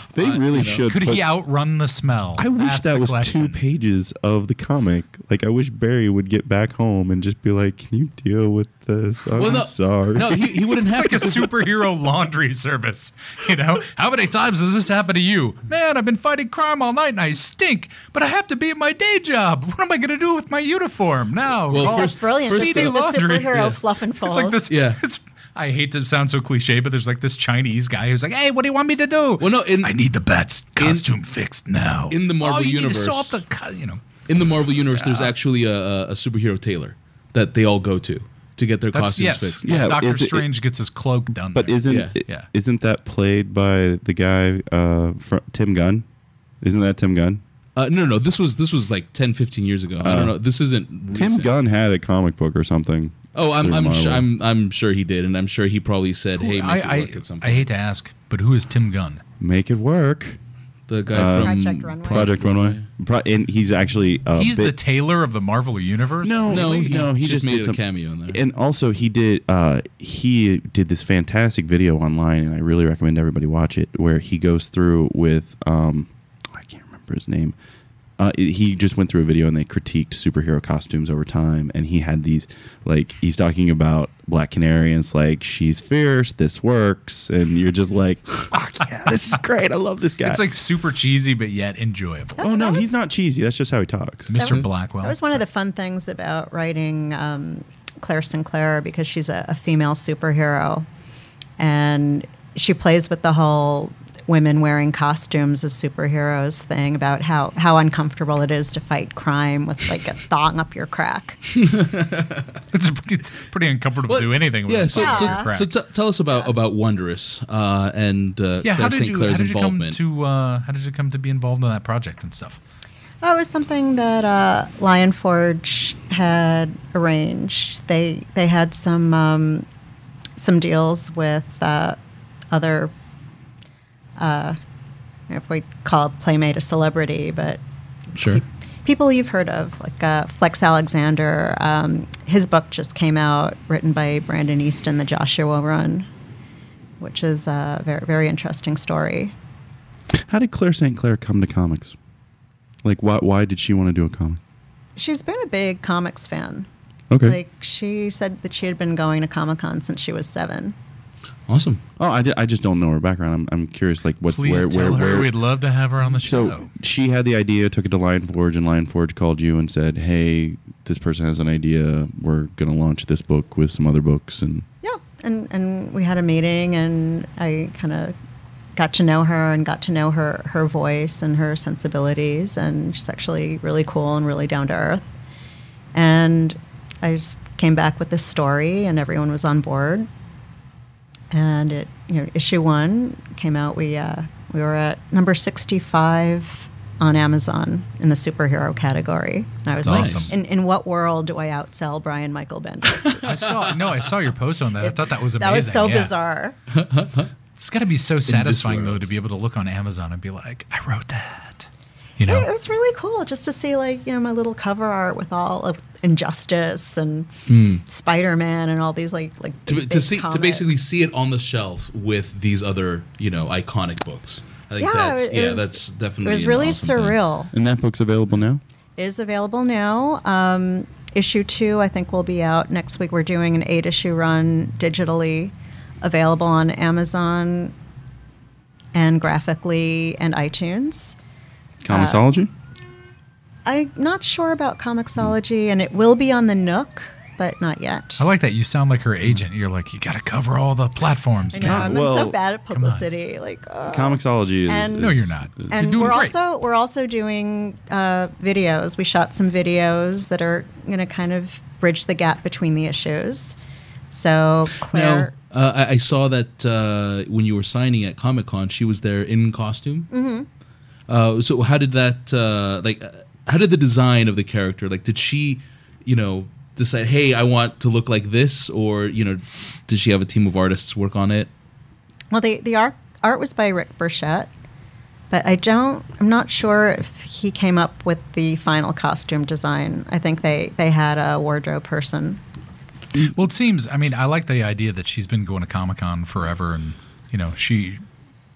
S4: They really
S2: you know.
S4: should.
S1: Could
S4: put-
S1: he outrun the smell?
S4: I wish
S1: That's
S4: that
S1: the
S4: was
S1: question.
S4: 2 pages of the comic. Like, I wish Barry would get back home and just be like, "Can you deal with this? I'm sorry."
S2: No, he wouldn't have
S1: It's like a
S2: to.
S1: superhero laundry service. You know, how many times has this happened to you? Man, I've been fighting crime all night and I stink, but I have to be at my day job. What am I going to do with my uniform now?
S2: Well,
S1: Oh,
S3: That's brilliant. The,
S1: speedy
S3: the
S1: laundry.
S3: superhero
S2: Yeah.
S3: fluff and folds.
S1: It's like this.
S2: Yeah.
S1: I hate to sound so cliche, but there's like this Chinese guy who's like, "Hey, what do you want me to do?"
S2: Well, no,
S1: I need the Bat's costume fixed now.
S2: in the Marvel
S1: you
S2: universe-
S1: need to sew up the, you know.
S2: In the Marvel universe, there's actually a superhero tailor that they all go to get their
S1: That's
S2: costumes
S1: yes.
S2: fixed.
S4: Yeah,
S1: Doctor
S4: is it-
S1: Strange gets his cloak done.
S4: But
S1: there.
S2: Yeah.
S4: isn't that played by the guy Tim Gunn? Isn't that Tim Gunn?
S2: No. This was like 10, 15 years ago. I don't know. This isn't
S4: Tim
S2: recent.
S4: Gunn had a comic book or something.
S2: Oh,
S4: through Marvel.
S2: I'm sure he did, and I'm sure he probably said, "Hey, make it work at some
S1: I
S2: point."
S1: hate to ask, but who is Tim Gunn?
S4: Make it work.
S2: The guy from
S3: Project Runway.
S4: Project Runway. And he's actually
S1: He's the tailor of the Marvel universe.
S2: No, he
S4: he
S2: just made
S4: did
S2: a
S4: some-
S2: cameo in there.
S4: And also he did this fantastic video online, and I really recommend everybody watch it, where he goes through with I can't remember his name. He just went through a video and they critiqued superhero costumes over time, and he had these, like, he's talking about Black Canary and it's like, she's fierce, this works, and you're just like, fuck yeah, this is great, I love this guy.
S1: It's like super cheesy, but yet enjoyable.
S4: oh no, he's not cheesy, that's just how he talks.
S1: Mr. Blackwell.
S3: That was one of the fun things about writing Claire Sinclair, because she's a female superhero, and she plays with the whole women wearing costumes as superheroes thing about how uncomfortable it is to fight crime with like a thong up your crack.
S1: It's pretty uncomfortable to do anything with
S2: Yeah.
S1: it.
S2: So,
S3: Yeah.
S2: so, so tell us about Wondrous and
S1: Yeah, how
S2: Claire
S1: did
S2: St.
S1: you
S2: Clair's
S1: come
S2: involvement.
S1: to how did you come to be involved in that project and stuff?
S3: Oh, it was something that Lion Forge had arranged. They had some deals with other, if we call a playmate a celebrity, but
S2: Sure.
S3: people you've heard of, like Flex Alexander. His book just came out, written by Brandon Easton, The Joshua Run, which is a very, very interesting story.
S4: How did Claire St. Clair come to comics? Like, why did she want to do a comic?
S3: She's been a big comics fan.
S4: Okay.
S3: Like, she said that she had been going to Comic-Con since she was 7.
S2: Awesome.
S4: Oh, I just don't know her background. I'm curious, like, what,
S1: Please tell her we'd love to have her on the show.
S4: So she had the idea, took it to Lion Forge, and Lion Forge called you and said, "Hey, this person has an idea. We're gonna launch this book with some other books." And
S3: Yeah, and we had a meeting, and I kind of got to know her and got to know her voice and her sensibilities, and she's actually really cool and really down to earth. And I just came back with this story, and everyone was on board. And it, issue 1 came out. We were at number 65 on Amazon in the superhero category. And I was
S2: Nice.
S3: like, in what world do I outsell Brian Michael Bendis?
S1: I saw your post on that. I thought that was amazing.
S3: That was so
S1: yeah.
S3: bizarre.
S1: It's got to be so satisfying though
S2: world.
S1: to be able to look on Amazon and be like, I wrote that.
S3: It was really cool just to see, like, my little cover art with all of Injustice and Spider-Man and all these like big
S2: to basically
S3: comics.
S2: see it on the shelf with these other iconic books. I think that's definitely
S3: it was
S2: an
S3: really
S2: awesome thing.
S3: surreal.
S4: that book's available now.
S3: It is available now. Issue 2, I think, will be out next week. We're doing an 8-issue run digitally, available on Amazon and graphically and iTunes.
S4: Comixology.
S3: I'm not sure about Comixology, and it will be on the Nook, but not yet.
S1: I like that. You sound like her agent. You're like, you got to cover all the platforms.
S3: I know, I'm
S4: well,
S3: so bad at publicity. Like,
S4: Comixology is.
S3: And-
S1: No, you're not.
S3: and
S1: you're doing
S3: we're
S1: great.
S3: also doing videos. We shot some videos that are going to kind of bridge the gap between the issues. So Claire,
S2: Now, I saw that when you were signing at Comic-Con, she was there in costume. Mm-hmm. So how did that how did the design of the character, like, did she, decide, hey, I want to look like this, or did she have a team of artists work on it?
S3: well, the art was by Rick Burchett, but I'm not sure if he came up with the final costume design. I think they had a wardrobe person.
S1: Well, it seems. I mean, I like the idea that she's been going to Comic-Con forever, and she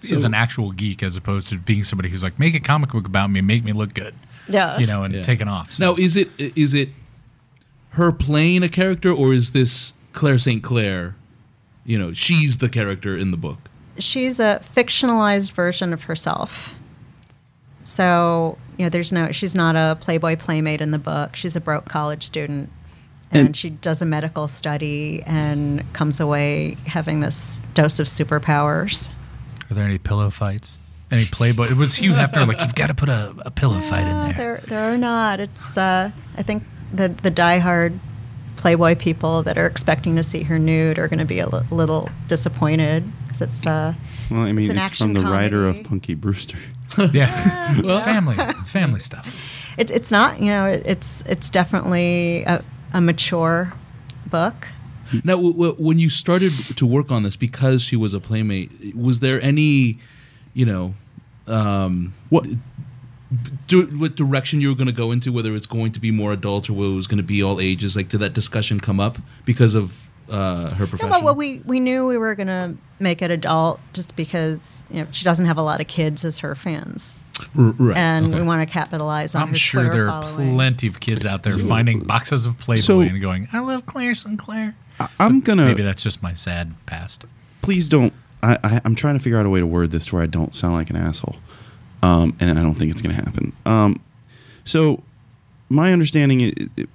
S1: is an actual geek as opposed to being somebody who's like, make a comic book about me, make me look good.
S3: Yeah.
S1: You know, and taking off. So.
S2: Now, is it her playing a character, or is this Claire St. Clair? You know, she's the character in the book.
S3: She's a fictionalized version of herself. So, you know, she's not a Playboy playmate in the book. She's a broke college student. And she does a medical study and comes away having this dose of superpowers.
S1: Are there any pillow fights? Any Playboy? It was Hugh Hefner, like, you've got to put a pillow fight in there.
S3: There are not. It's, I think the diehard Playboy people that are expecting to see her nude are going to be a little disappointed because it's
S4: well, I mean,
S3: it's
S4: from the writer of
S3: comedy.
S4: Punky Brewster.
S1: Yeah, it's family stuff.
S3: It's not, you know, it's definitely a mature book.
S2: Now, when you started to work on this, because she was a playmate, was there any, you know, what direction you were going to go into, whether it's going to be more adult or whether it was going to be all ages? Like, did that discussion come up because of her profession?
S3: No, well, we knew we were going to make it adult just because, you know, she doesn't have a lot of kids as her fans.
S2: Right.
S3: And we want to capitalize on
S1: I'm
S3: her
S1: sure
S3: Twitter
S1: there are
S3: following.
S1: plenty of kids out there finding boxes of Playboy and going, I love Claire Sinclair.
S4: I'm going to...
S1: Maybe that's just my sad past.
S4: Please don't... I'm trying to figure out a way to word this to where I don't sound like an asshole. And I don't think it's going to happen. So my understanding...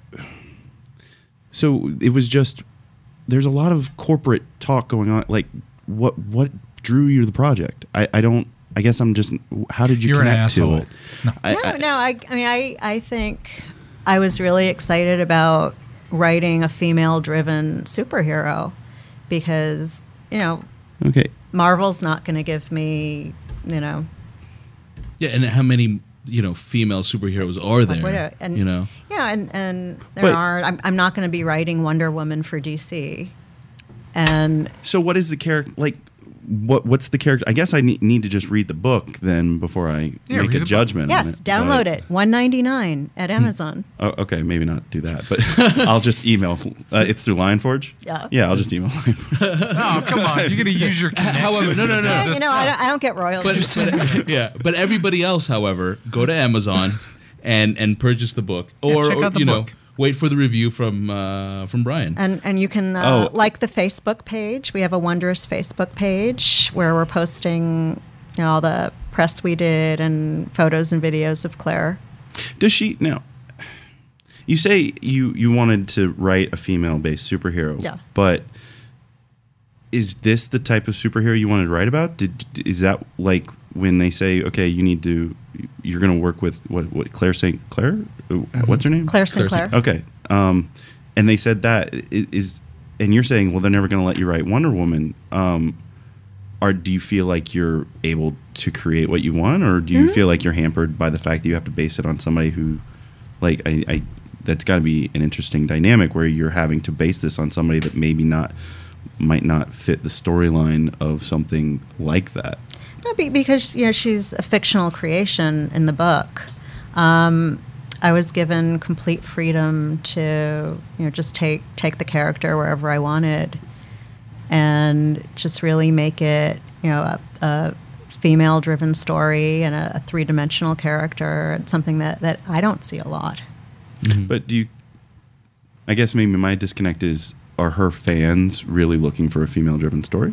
S4: So it was just... There's a lot of corporate talk going on. Like, what drew you to the project? I don't... I guess I'm just... How did you
S1: You're
S4: connect
S1: an
S4: to
S1: asshole.
S4: it?
S3: No. I think I was really excited about writing a female-driven superhero because, you know,
S4: Okay.
S3: Marvel's not going to give me, you know...
S2: Yeah, and how many, you know, female superheroes are there?
S3: Like, and,
S2: you know?
S3: Yeah, and there
S4: But-
S3: aren't... I'm not going to be writing Wonder Woman for DC. And...
S4: So what is the character... Like, what's the character? I guess I need to just read the book then before I
S1: Yeah,
S4: make
S1: read
S4: a
S1: the
S4: judgment on it.
S3: Yes, download
S4: But-
S3: it. $1.99 at Amazon.
S4: Oh, okay, maybe not do that, but I'll just email. It's through Lionforge?
S3: Yeah.
S4: I'll just email Lionforge.
S1: Oh, come on. You're going to use your connections.
S2: However, no.
S3: Yeah, you know, I don't get royalties.
S2: But everybody else, however, go to Amazon and purchase the book, or
S1: check out the
S2: you know,
S1: book.
S2: wait for the review from Brian.
S3: And you can like the Facebook page. We have a Wondrous Facebook page where we're posting, you know, all the press we did and photos and videos of Claire.
S4: Does she now? You say you wanted to write a female-based superhero,
S3: Yeah.
S4: but is this the type of superhero you wanted to write about? Is that like when they say, okay, you're going to work with what Claire St. Clair? What's her name?
S3: Claire Sinclair.
S4: Okay. And they said that is, and you're saying, well, they're never going to let you write Wonder Woman. Do you feel like you're able to create what you want, or do you feel like you're hampered by the fact that you have to base it on somebody who, like, that's got to be an interesting dynamic where you're having to base this on somebody that might not fit the storyline of something like that.
S3: No, because, you know, she's a fictional creation in the book. I was given complete freedom to, you know, just take the character wherever I wanted, and just really make it, you know, a female-driven story and a three-dimensional character. It's something that I don't see a lot.
S4: But I guess maybe my disconnect is, are her fans really looking for a female-driven story?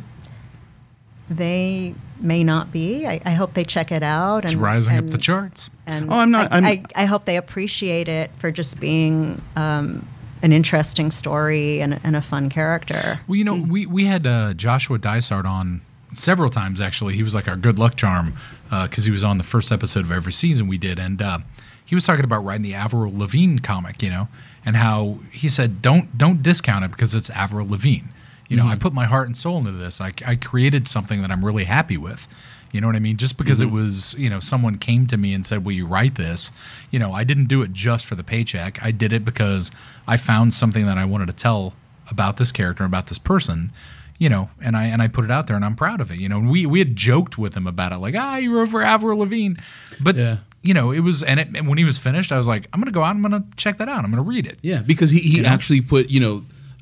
S3: They may not be. I hope they check it out.
S1: It's rising up the charts.
S3: And
S4: Oh, I'm not-
S3: I hope they appreciate it for just being an interesting story and a fun character.
S1: Well, you know, we had Joshua Dysart on several times, actually. He was like our good luck charm because he was on the first episode of every season we did. And he was talking about writing the Avril Lavigne comic, you know, and how he said, don't discount it because it's Avril Lavigne. You know, I put my heart and soul into this. I created something that I'm really happy with. You know what I mean? Just because it was, you know, someone came to me and said, will you write this? You know, I didn't do it just for the paycheck. I did it because I found something that I wanted to tell about this character, about this person, you know, and I put it out there and I'm proud of it. You know, we had joked with him about it, like, you wrote for Avril Lavigne. But, you know, it was, and when he was finished, I was like, I'm going to go out, I'm going to check that out. I'm going to read it.
S2: Yeah, because he actually put, you know,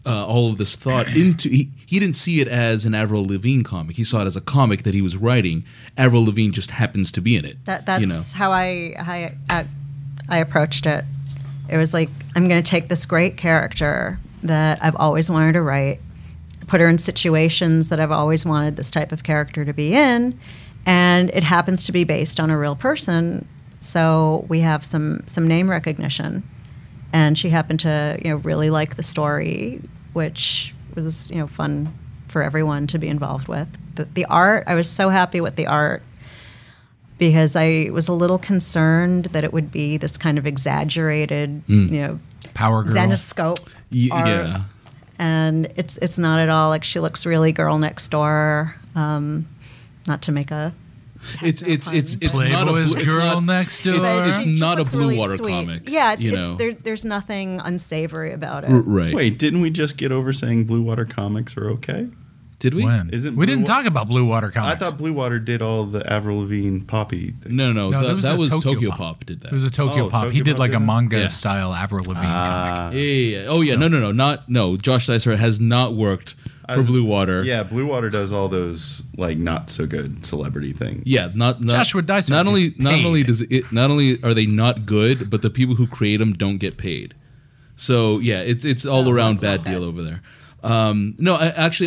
S2: all of this thought into. He didn't see it as an Avril Lavigne comic. He saw it as a comic that he was writing. Avril Lavigne just happens to be in it.
S3: That's how I approached it. It was like, I'm going to take this great character that I've always wanted to write, put her in situations that I've always wanted this type of character to be in, and it happens to be based on a real person, so we have some name recognition. And she happened to really like the story, which was fun for everyone to be involved with. The art, I was so happy with the art, because I was a little concerned that it would be this kind of exaggerated,
S1: Power girl.
S3: Zenoscope art.
S2: Yeah.
S3: And it's not at all. Like, she looks really girl next door. Not to make a
S2: It's
S1: Playboy's
S2: not a
S1: girl next door.
S2: It's
S3: She just
S2: not a
S3: looks
S2: Blue
S3: really
S2: Water
S3: sweet.
S2: comic.
S3: Yeah,
S2: you know.
S3: there's nothing unsavory about it.
S2: Right.
S4: Wait, didn't we just get over saying Blue Water comics are okay?
S2: Did we?
S1: When?
S4: Isn't
S1: We
S4: Blue
S1: didn't
S4: Wa-
S1: talk about Blue Water
S4: I
S1: comics.
S4: thought Blue Water did all the Avril Lavigne poppy thing.
S2: No,
S1: No,
S2: that was
S1: a
S2: Tokyo Pop did that.
S1: It was a Tokyo
S4: Oh,
S1: Pop. He
S4: Tokyo
S1: did
S4: Pop
S1: like
S4: did
S1: a
S4: that?
S1: manga
S2: Yeah.
S1: style Avril Lavigne comic.
S2: Yeah. Oh yeah, no. Josh Dicer has not worked for Blue Water.
S4: Yeah, Blue Water does all those like not so good celebrity things.
S2: Yeah, not
S1: Joshua Dicer
S2: Not only
S1: gets paid.
S2: not only are they not good, but the people who create them don't get paid. So yeah, it's all around bad deal over there. No,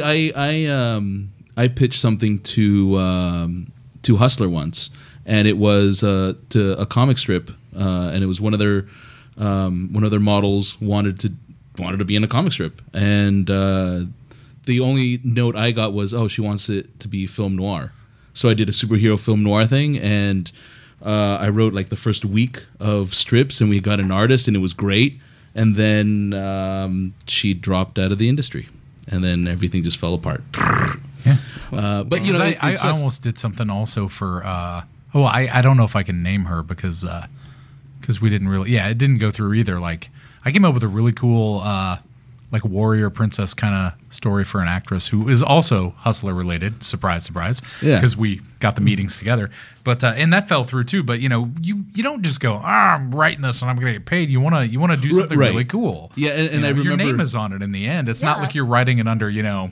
S2: I pitched something to Hustler once, and it was to a comic strip, and it was one of their models wanted to be in a comic strip, and the only note I got was, oh, she wants it to be film noir. So I did a superhero film noir thing, and I wrote like the first week of strips, and we got an artist, and it was great. And then she dropped out of the industry, and then everything just fell apart.
S1: Yeah.
S2: But you know,
S1: I almost did something also for. I don't know if I can name her because we didn't really. Yeah, it didn't go through either. Like, I came up with a really cool like warrior princess kind of story for an actress who is also Hustler related. Surprise, surprise.
S2: Yeah.
S1: Because we got the meetings together. But and that fell through too. But you don't just go, I'm writing this and I'm going to get paid. You want to do something
S2: Right.
S1: really cool.
S2: Yeah, and I
S1: your
S2: remember
S1: name is on it in the end. It's not
S3: Yeah.
S1: like you're writing it under an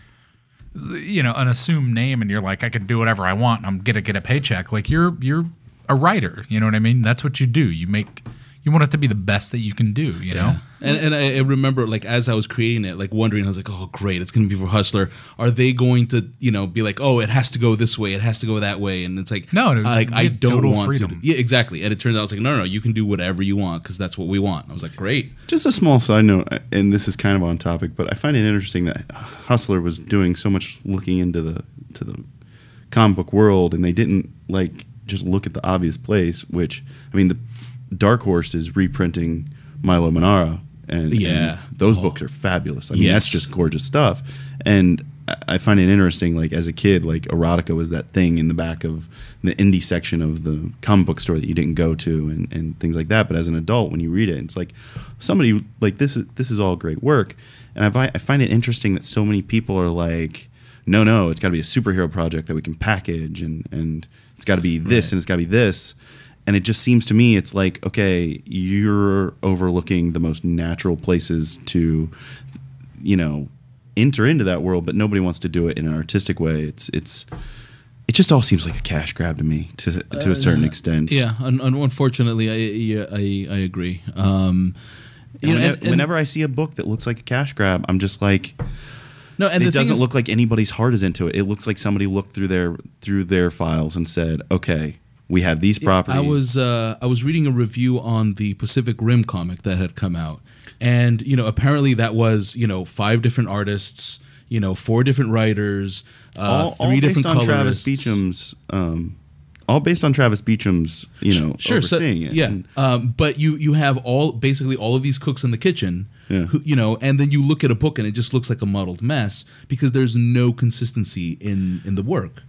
S1: assumed name and you're like, I can do whatever I want and I'm gonna get a paycheck. Like, you're a writer, you know what I mean? That's what you do. You want it to be the best that you can do, you know?
S2: And I remember, like, as I was creating it, like, wondering, I was like, oh, great, it's going to be for Hustler. Are they going to, be like, oh, it has to go this way, it has to go that way? And it's like,
S1: No,
S2: like,
S1: you
S2: I
S1: get
S2: don't
S1: total
S2: want
S1: freedom.
S2: to. Yeah, exactly. And it turns out, I was like, no, you can do whatever you want because that's what we want. I was like, great.
S4: Just a small side note, and this is kind of on topic, but I find it interesting that Hustler was doing so much looking into the comic book world, and they didn't like just look at the obvious place. Which, I mean, the Dark Horse is reprinting Milo Manara, and those books are fabulous. I mean, that's just gorgeous stuff. And I find it interesting, like, as a kid, like, erotica was that thing in the back of the indie section of the comic book store that you didn't go to, and things like that. But as an adult, when you read it, it's like somebody like this is all great work. And I find it interesting that so many people are like, no, it's got to be a superhero project that we can package, and it's got to be this, and it's got to be this. And it just seems to me, it's like, okay, you're overlooking the most natural places to, enter into that world, but nobody wants to do it in an artistic way. It just all seems like a cash grab to me, to a certain extent.
S2: Yeah, unfortunately, I agree.
S4: Whenever I see a book that looks like a cash grab, I'm just like,
S2: no, and
S4: it
S2: the thing
S4: doesn't
S2: is,
S4: look like anybody's heart is into it. It looks like somebody looked through their files and said, okay, we have these properties.
S2: I was reading a review on the Pacific Rim comic that had come out, and apparently that was 5 different artists, 4 different writers, 3 different
S4: on
S2: colorists.
S4: Travis Beacham's. All based on Travis Beacham's, overseeing it.
S2: Yeah, but you have basically all of these cooks in the kitchen,
S4: Yeah.
S2: who, and then you look at a book and it just looks like a muddled mess because there's no consistency in the work.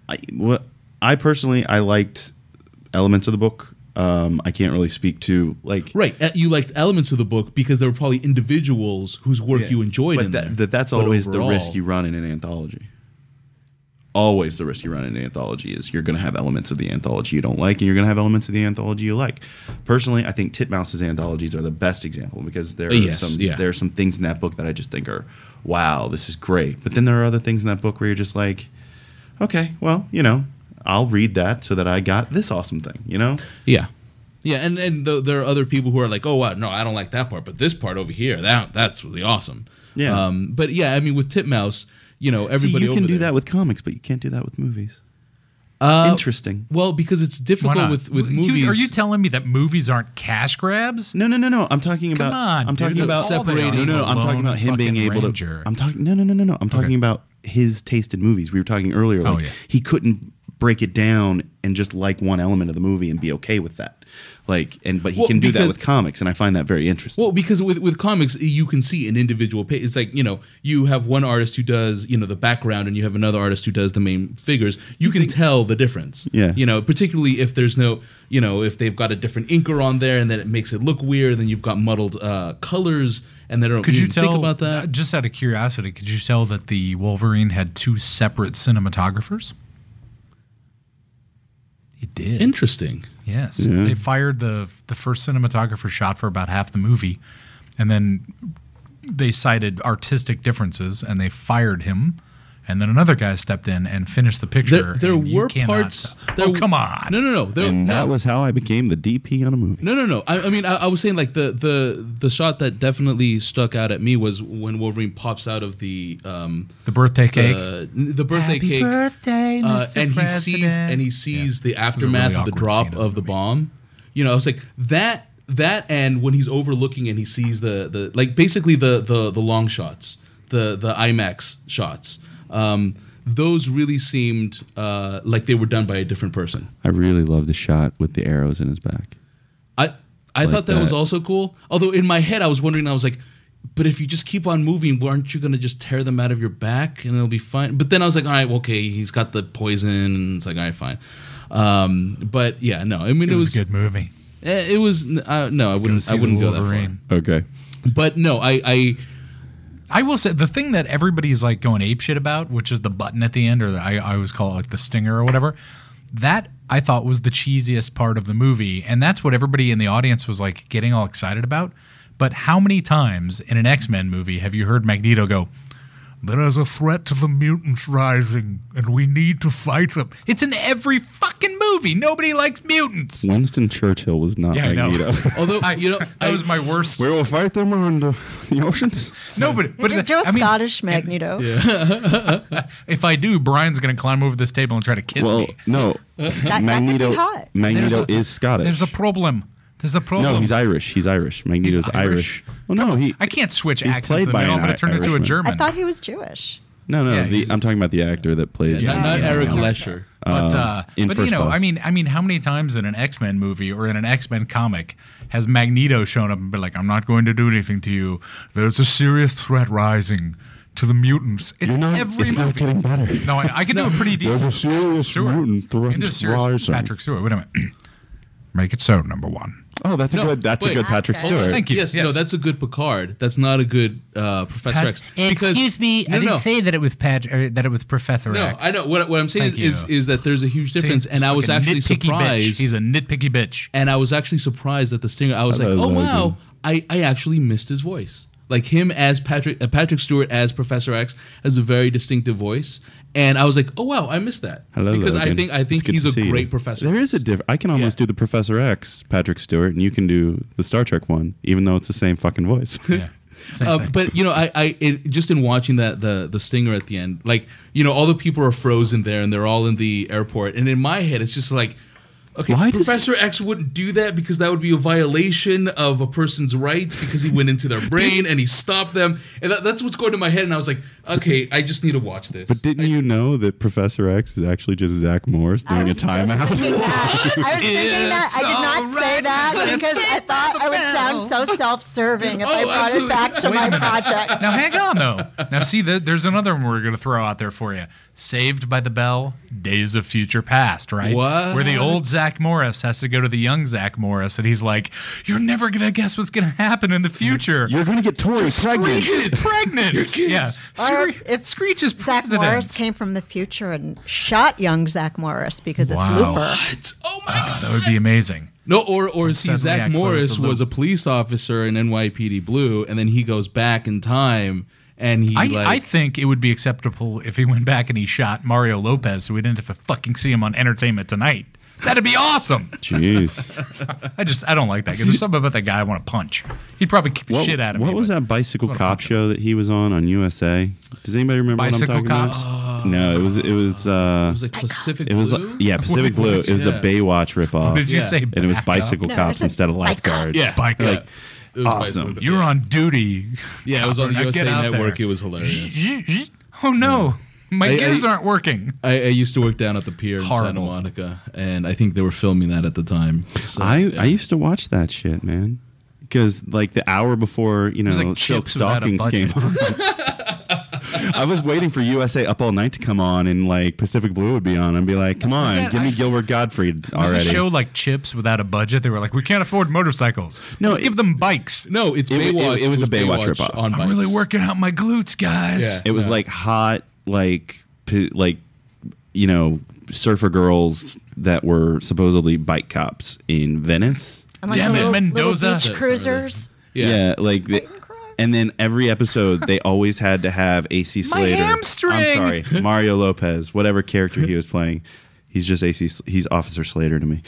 S4: I personally liked elements of the book. I can't really speak to like
S2: Right, you liked elements of the book because there were probably individuals whose work you enjoyed
S4: but
S2: in there.
S4: that's
S2: But
S4: always the
S2: overall-
S4: risk you run in an anthology. always the risk you run in an anthology is you're going to have elements of the anthology you don't like, and you're going to have elements of the anthology you like. Personally, I think Titmouse's anthologies are the best example because there are some things in that book that I just think are, wow, this is great. But then there are other things in that book where you're just like, okay, well, I'll read that so that I got this awesome thing,
S2: Yeah. Yeah, and there are other people who are like, oh, wow, no, I don't like that part, but this part over here, that's really awesome.
S4: Yeah.
S2: But yeah, I mean, with Titmouse, everybody
S4: See, you can do
S2: there,
S4: that with comics, but you can't do that with movies. Interesting.
S2: Well, because it's difficult with movies.
S1: Are you telling me that movies aren't cash grabs?
S4: No. I'm talking about.
S1: on,
S4: I'm talking
S1: dude,
S4: about
S1: that's all they are.
S4: No. I'm talking about him being able
S1: Ranger.
S4: to. I'm talking. No. I'm talking about his taste in movies. We were talking earlier. Like he couldn't break it down and just like one element of the movie and be okay with that. But he can do that with comics, and I find that very interesting.
S2: Well, because with comics, you can see an individual page. It's like, you have one artist who does, the background, and you have another artist who does the main figures. You can tell the difference.
S4: Yeah.
S2: Particularly if there's no, if they've got a different inker on there, and then it makes it look weird, then you've got muddled colors, and they don't think about that.
S1: Just out of curiosity, could you tell that the Wolverine had 2 separate cinematographers? It did.
S2: Interesting.
S1: Yes.
S4: Yeah.
S1: They fired the first cinematographer shot for about half the movie, and then they cited artistic differences, and they fired him. And then another guy stepped in and finished the picture.
S2: There were parts.
S1: Come on.
S2: No.
S4: That was how I became the DP on a movie.
S2: No. I mean, I was saying like the shot that definitely stuck out at me was when Wolverine pops out of the
S1: birthday cake.
S2: The birthday
S1: Happy
S2: cake.
S1: birthday, Mr.
S2: And he sees the aftermath
S1: really
S2: of the
S1: awkward
S2: drop
S1: scene
S2: of the bomb. I was like that, and when he's overlooking and he sees the basically the long shots, the IMAX shots. Those really seemed like they were done by a different person.
S4: I really love the shot with the arrows in his back.
S2: I thought that was also cool. Although in my head I was wondering, I was like, but if you just keep on moving, aren't you going to just tear them out of your back and it'll be fine? But then I was like, all right, well, okay, he's got the poison. And it's like, all right, fine. But yeah, no, I mean, it was
S1: a good movie.
S2: It was no, I wouldn't go that far.
S4: Okay.
S2: But no,
S1: I will say the thing that everybody's like going apeshit about, which is the button at the end, or I always call it like the stinger or whatever. That I thought was the cheesiest part of the movie, and that's what everybody in the audience was like getting all excited about. But how many times in an X-Men movie have you heard Magneto go, "There is a threat to the mutants rising, and we need to fight them"? It's in every fucking movie. Nobody likes mutants.
S4: Winston Churchill was not Magneto.
S2: Although
S1: that was my worst.
S4: We will fight them on the oceans.
S1: No, but
S3: do a Scottish Magneto.
S1: If I do, Brian's going to climb over this table and try to kiss me.
S4: No, Magneto.
S3: That could be hot.
S4: Magneto is Scottish.
S1: There's a problem.
S4: No, he's Irish. He's Irish. Magneto's
S1: He's
S4: Irish. Well, no,
S1: I can't switch
S4: he's
S1: accents
S4: played
S1: in the
S4: by
S1: middle.
S4: an
S1: I'm going to turn into a
S4: Irishman.
S1: German.
S3: I thought he was Jewish.
S4: No.
S1: Yeah,
S4: I'm talking about the actor that plays.
S2: not Eric Lesher.
S1: But
S4: First Class.
S1: I mean, how many times in an X-Men movie or in an X-Men comic has Magneto shown up and been like, "I'm not going to do anything to you. There's a serious threat rising to the mutants." It's every
S4: It's
S1: movie.
S4: not getting better.
S1: No, I can do a pretty decent.
S4: There's a serious mutant
S1: You can
S4: threat
S1: do a serious
S4: rising.
S1: Patrick Stewart. Wait a minute. Make it so, number one.
S4: Oh, that's a good Patrick
S3: Okay.
S4: Stewart.
S1: Thank you.
S2: Yes, no, that's a good Picard. That's not a good Professor X.
S1: Excuse me, I didn't say that it was that it was Professor
S2: No,
S1: X.
S2: I know. What I'm saying
S1: Thank
S2: is that there's a huge difference,
S1: See,
S2: and I
S1: he's
S2: was
S1: like a
S2: actually
S1: nitpicky
S2: surprised.
S1: Bitch. He's a nitpicky bitch.
S2: And I was actually surprised at the stinger. I was like,
S4: thought it
S2: oh
S4: was
S2: wow, I actually missed his voice. Like him as Patrick Stewart as Professor X has a very distinctive voice, and I was like, oh wow, I missed that.
S4: Hello,
S2: because
S4: Logan.
S2: I think
S4: It's good
S2: he's
S4: to
S2: a
S4: see you.
S2: great professor.
S4: There is a difference. I can almost
S2: Yeah.
S4: do the Professor X, Patrick Stewart, and you can do the Star Trek one, even though it's the same fucking voice.
S1: Yeah. Same thing.
S2: But just in watching that the stinger at the end, like all the people are frozen there and they're all in the airport, and in my head it's just like, okay,
S4: Why does-
S2: Professor X wouldn't do that because that would be a violation of a person's rights because he went into their brain and he stopped them, and that's what's going to my head. And I was like, okay, I just need to watch this.
S4: But didn't you know that Professor X is actually just Zach Morris doing a timeout?
S3: I was thinking that. I did not say that because I thought I would sound so self-serving if I brought it back to my project.
S1: Now hang on though. Now see, there's another one we're going to throw out there for you. Saved by the Bell, Days of Future Past, right?
S2: What?
S1: Where the old Zack Zach Morris has to go to the young Zach Morris, and he's like, "You're never gonna guess what's gonna happen in the future.
S4: You're gonna get Tori pregnant.
S1: Screech is pregnant. Yeah,
S3: Or if
S1: Screech is
S3: Zach
S1: president.
S3: Morris came from the future and shot young Zach Morris because it's
S1: Wow.
S3: Looper.
S2: Oh my god.
S1: That would be amazing.
S2: No, or see,
S1: Suddenly I
S2: Zach
S1: closed
S2: Morris
S1: the loop.
S2: was a police officer in NYPD Blue, and then he goes back in time, and he
S1: I think it would be acceptable if he went back and he shot Mario Lopez, so we didn't have to fucking see him on Entertainment Tonight. That'd be awesome.
S4: Jeez.
S1: I don't like that because there's something about that guy I want to punch. He'd probably kick the shit out of me.
S4: What was
S1: but-
S4: that bicycle
S1: wanna
S4: cop
S1: punch him.
S4: show that he was on USA? Does anybody remember
S1: Bicycle
S4: what I'm talking
S1: Cops?
S4: about? No, it was
S2: it was like Pacific
S4: it was
S2: Blue.
S4: Pacific Blue. It was a
S2: Yeah.
S4: Baywatch ripoff.
S1: What did you
S2: Yeah.
S1: say?
S4: And it was
S1: Back up?
S4: bicycle
S3: No,
S4: cops
S3: it's a
S4: instead of
S3: bike cop.
S4: lifeguards.
S2: Yeah.
S1: Bike
S4: Like,
S1: up.
S2: It was
S4: awesome.
S2: Bicycle.
S1: You're on duty.
S2: Yeah, it was on the
S1: Now
S2: USA
S1: get out
S2: Network.
S1: there.
S2: It was hilarious.
S1: Oh no, my
S2: I-
S1: gears aren't working.
S2: I used to work down at the pier in Santa
S1: Horrible.
S2: Monica, and I think they were filming that at the time. So,
S4: I
S2: yeah.
S4: used to watch that shit, man. Because like the hour before,
S1: was like
S4: Silk
S1: Chips without a
S4: Stockings came
S1: budget.
S4: on. I was waiting for USA Up All Night to come on, and like Pacific Blue would be on, and be like, "Come on,
S1: that-
S4: give me
S1: I-
S4: Gilbert Gottfried
S1: Was
S4: already."
S1: the show like Chips without a budget? They were like, we can't afford motorcycles.
S4: No,
S1: Let's give them bikes.
S2: No, it's
S4: It-
S2: Baywatch.
S4: it was a Baywatch ripoff.
S2: on
S1: I'm really
S2: bikes.
S1: working out my glutes, guys.
S2: Yeah.
S4: It was like hot, surfer girls that were supposedly bike cops in Venice.
S3: And
S1: Damn it,
S3: little
S1: Mendoza.
S3: beach cruisers.
S2: Yeah.
S4: And then every episode they always had to have AC Slater.
S1: hamstring!
S4: I'm sorry, Mario Lopez, whatever character he was playing. He's just He's Officer Slater to me.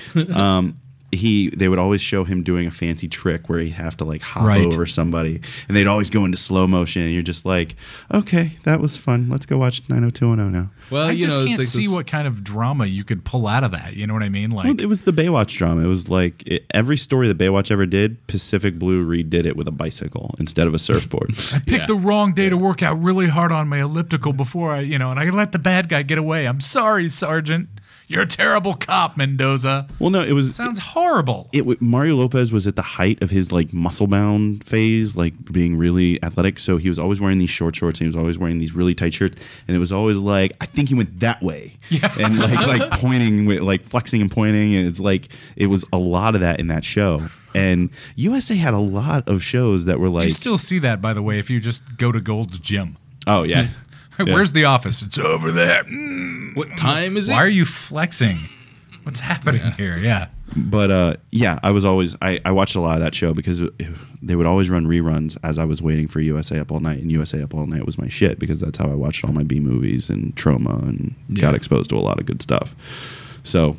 S4: They would always show him doing a fancy trick where he'd have to like hop
S1: Right.
S4: over somebody, and they'd always go into slow motion. And you're just like, okay, that was fun. Let's go watch 90210 now.
S2: Well,
S1: I
S2: you
S1: just
S2: know,
S1: can't
S2: it's like
S1: see
S2: this-
S1: what kind of drama you could pull out of that. You know what I mean? Like,
S4: Well, it was the Baywatch drama. It was like every story that Baywatch ever did, Pacific Blue redid it with a bicycle instead of a surfboard.
S1: picked
S2: Yeah.
S1: the wrong day to work out really hard on my elliptical before and I let the bad guy get away. I'm sorry, Sergeant. You're a terrible cop, Mendoza.
S4: Well, no, it was
S1: Sounds horrible.
S4: Mario Lopez was at the height of his like muscle bound phase, like being really athletic. So he was always wearing these short shorts and he was always wearing these really tight shirts. And it was always like, I think he went that way.
S1: Yeah.
S4: And like pointing, like flexing and pointing. And it's like, it was a lot of that in that show. And USA had a lot of shows that were like,
S1: You still see that, by the way, if you just go to Gold's Gym.
S4: oh, yeah. Yeah.
S1: Where's the office? It's over there. Mm.
S2: What time is it?
S1: Why are you flexing? What's happening here? Yeah.
S4: But yeah, I was always I watched a lot of that show because they would always run reruns as I was waiting for USA Up All Night, and USA Up All Night was my shit because that's how I watched all my B movies and Troma and got exposed to a lot of good stuff. So,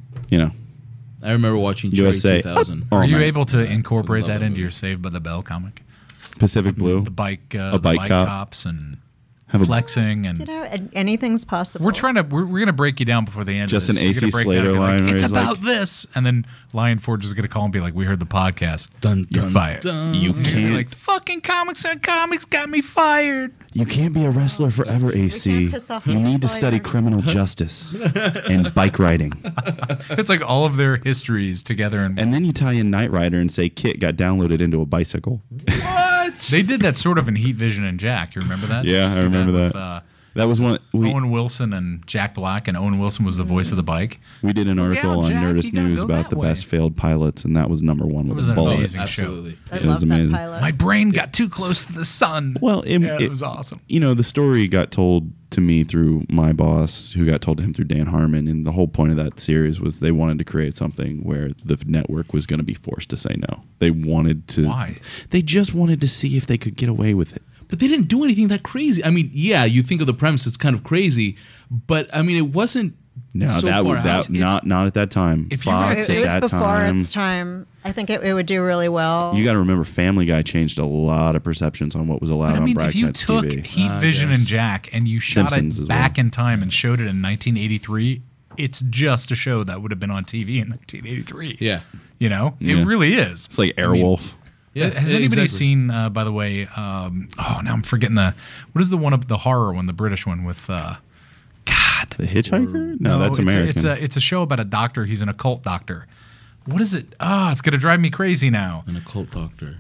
S2: I remember watching Cherry
S4: USA
S2: 2000.
S4: All
S1: Are you
S4: Night.
S1: able to incorporate
S2: love
S1: that
S2: that
S1: into
S2: movie.
S1: your Saved by the Bell comic?
S4: Pacific Blue.
S1: The bike
S4: bike cop.
S1: cops and
S4: Have a-
S1: flexing and
S3: Anything's possible.
S1: we're gonna break you down before the end.
S4: Just
S1: of this.
S4: an
S1: You're gonna
S4: AC
S1: break down
S4: Slater
S1: and be like,
S4: line where
S1: It's
S4: he's
S1: about
S4: like-
S1: this, and then Lion Forge is gonna call and be like, "We heard the podcast.
S2: Dun,
S1: You're
S2: dun,
S1: fired.
S2: dun.
S4: You
S1: And you're
S4: can't
S1: like fucking comics on comics got me fired."
S4: you can't be a wrestler forever, AC.
S3: piss off
S4: You
S3: the
S4: need to study
S3: employers.
S4: criminal justice and bike riding.
S1: It's like all of their histories together,
S4: And then you tie in Knight Rider and say Kit got downloaded into a bicycle.
S1: what they did that sort of in Heat Vision and Jack. You remember that?
S4: Yeah,
S1: Did you
S4: I
S1: see
S4: remember
S1: with,
S4: that. That was one
S1: Owen Wilson and Jack Black, and Owen Wilson was the voice of the bike.
S4: we did an article
S1: out,
S4: on
S1: Jack, you
S4: Nerdist
S1: gotta
S4: News
S1: go
S4: about
S1: that
S4: the
S1: way.
S4: best failed pilots, and that was number one with
S1: was
S4: a
S1: an
S4: bullet.
S1: amazing
S2: Absolutely.
S3: I
S4: It was
S3: love
S4: amazing.
S3: that pilot.
S1: My brain got too close to the sun.
S4: Well,
S1: it was awesome.
S4: The story got told to me through my boss, who got told to him through Dan Harmon, and the whole point of that series was they wanted to create something where the network was going to be forced to say no. They wanted to.
S1: Why?
S4: They just wanted to see if they could get away with it.
S2: But they didn't do anything that crazy. I mean, yeah, you think of the premise, it's kind of crazy, but I mean, it wasn't.
S4: No,
S2: so
S4: that
S2: far
S4: would
S2: out.
S4: not at that time.
S1: If you
S4: Fox
S3: it
S4: at
S3: was
S4: that
S3: before
S4: time.
S3: its time. I think it would do really well.
S4: You got to remember, Family Guy changed a lot of perceptions on what was allowed
S1: But I
S4: on
S1: mean, if you
S4: BragNet
S1: took
S4: TV.
S1: Heat Vision and
S2: guess.
S1: Jack and you shot
S4: Simpsons
S1: it
S4: as
S1: back
S4: well.
S1: in time and showed it in 1983, it's just a show that would have been on TV in 1983.
S2: Yeah.
S1: It
S4: Yeah.
S1: really is.
S4: It's like Airwolf.
S2: Yeah.
S1: Has
S2: yeah,
S1: anybody
S2: exactly.
S1: seen, by the way? Now I'm forgetting what is the one of the horror one, the British one with? God,
S4: The Hitchhiker? No, that's
S1: it's
S4: American.
S1: it's a show about a doctor. He's an occult doctor. What is it? It's gonna drive me crazy now.
S2: An occult doctor.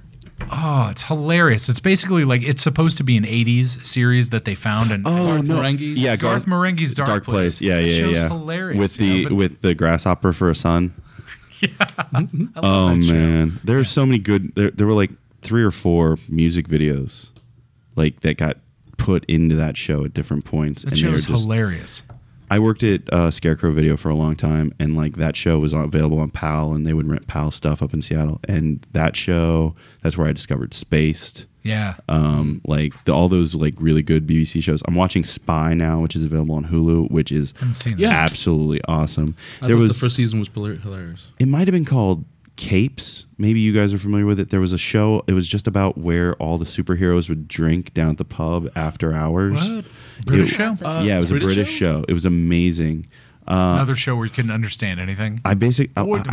S1: Oh, it's hilarious. It's basically like it's supposed to be an 80s series that they found and
S2: Garth Marenghi's?
S4: Yeah,
S1: Garth Marenghi's Dark Place.
S4: Yeah,
S1: That
S4: yeah,
S1: show's
S4: yeah.
S1: hilarious.
S4: With
S1: you know,
S4: the
S1: but-
S4: with the grasshopper for a son.
S1: I love
S4: Oh
S1: that show.
S4: man, there's so many good. There were like 3 or 4 music videos, like that got put into that show at different points,
S1: That
S4: and
S1: show
S4: they were
S1: is
S4: just.
S1: hilarious.
S4: I worked at Scarecrow Video for a long time, and like that show was available on PAL, and they would rent PAL stuff up in Seattle. And that show, that's where I discovered Spaced.
S1: Yeah.
S4: Like all those like really good BBC shows. I'm watching Spy now, which is available on Hulu, which is
S1: Haven't seen that.
S2: Yeah.
S4: absolutely awesome.
S2: I thought the first season was hilarious.
S4: It might have been called Capes. Maybe you guys are familiar with it. There was a show. It was just about where all the superheroes would drink down at the pub after hours.
S1: What? British
S4: It-
S1: show?
S3: That's a-
S4: Yeah, it was a
S2: British
S4: British
S2: show?
S4: show. It was amazing.
S1: Another show where you couldn't understand anything.
S4: I think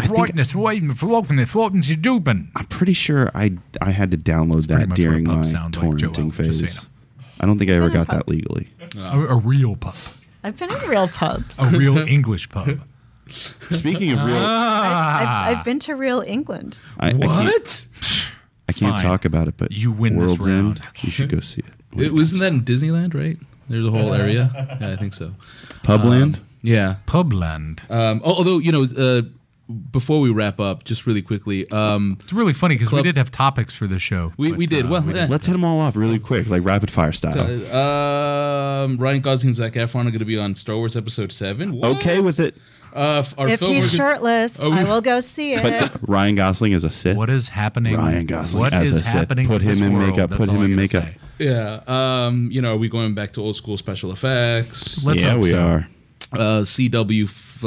S4: I'm pretty sure I had to download
S1: pretty
S4: that
S1: much
S4: during
S1: what a pub
S4: my
S1: sounds like,
S4: torrenting
S1: Joel, just so you
S4: phase. I don't think I ever
S3: Been in
S4: got that
S3: pubs.
S4: legally.
S1: A real pub.
S3: I've been in real pubs.
S1: A real English pub.
S4: Speaking of real,
S3: I've been to real England.
S4: I can't
S1: Fine.
S4: talk about it, but
S1: You win this
S4: World's
S1: round.
S4: End, you should go see it.
S2: It wasn't that in Disneyland, right? There's a whole area. Yeah, I think so.
S4: Publand?
S2: Yeah.
S1: Publand.
S2: Although before we wrap up, just really quickly,
S1: It's really funny because we
S2: Club-
S1: did have topics for this show.
S2: we
S1: but,
S2: did well.
S4: Let's hit them all off really quick, like rapid fire style.
S2: Ryan Gosling and Zac Efron are going to be on Star Wars Episode 7. What?
S4: Okay with it,
S2: Our
S3: If
S2: film
S3: he's
S2: we're gonna-
S3: shirtless, I will go see it.
S4: but Ryan Gosling is a Sith.
S1: What is happening?
S4: Ryan Gosling
S1: What
S4: as
S1: is
S4: a Sith.
S1: happening?
S4: Put
S1: in
S4: him
S1: this
S4: in
S1: world?
S4: makeup,
S1: That's
S4: put
S1: all
S4: him
S1: I
S4: in
S1: gotta
S4: makeup.
S1: say.
S2: Yeah. Are we going back to old school special effects?
S1: Let's
S4: Yeah,
S1: hope
S4: we
S1: so.
S4: are.
S2: CW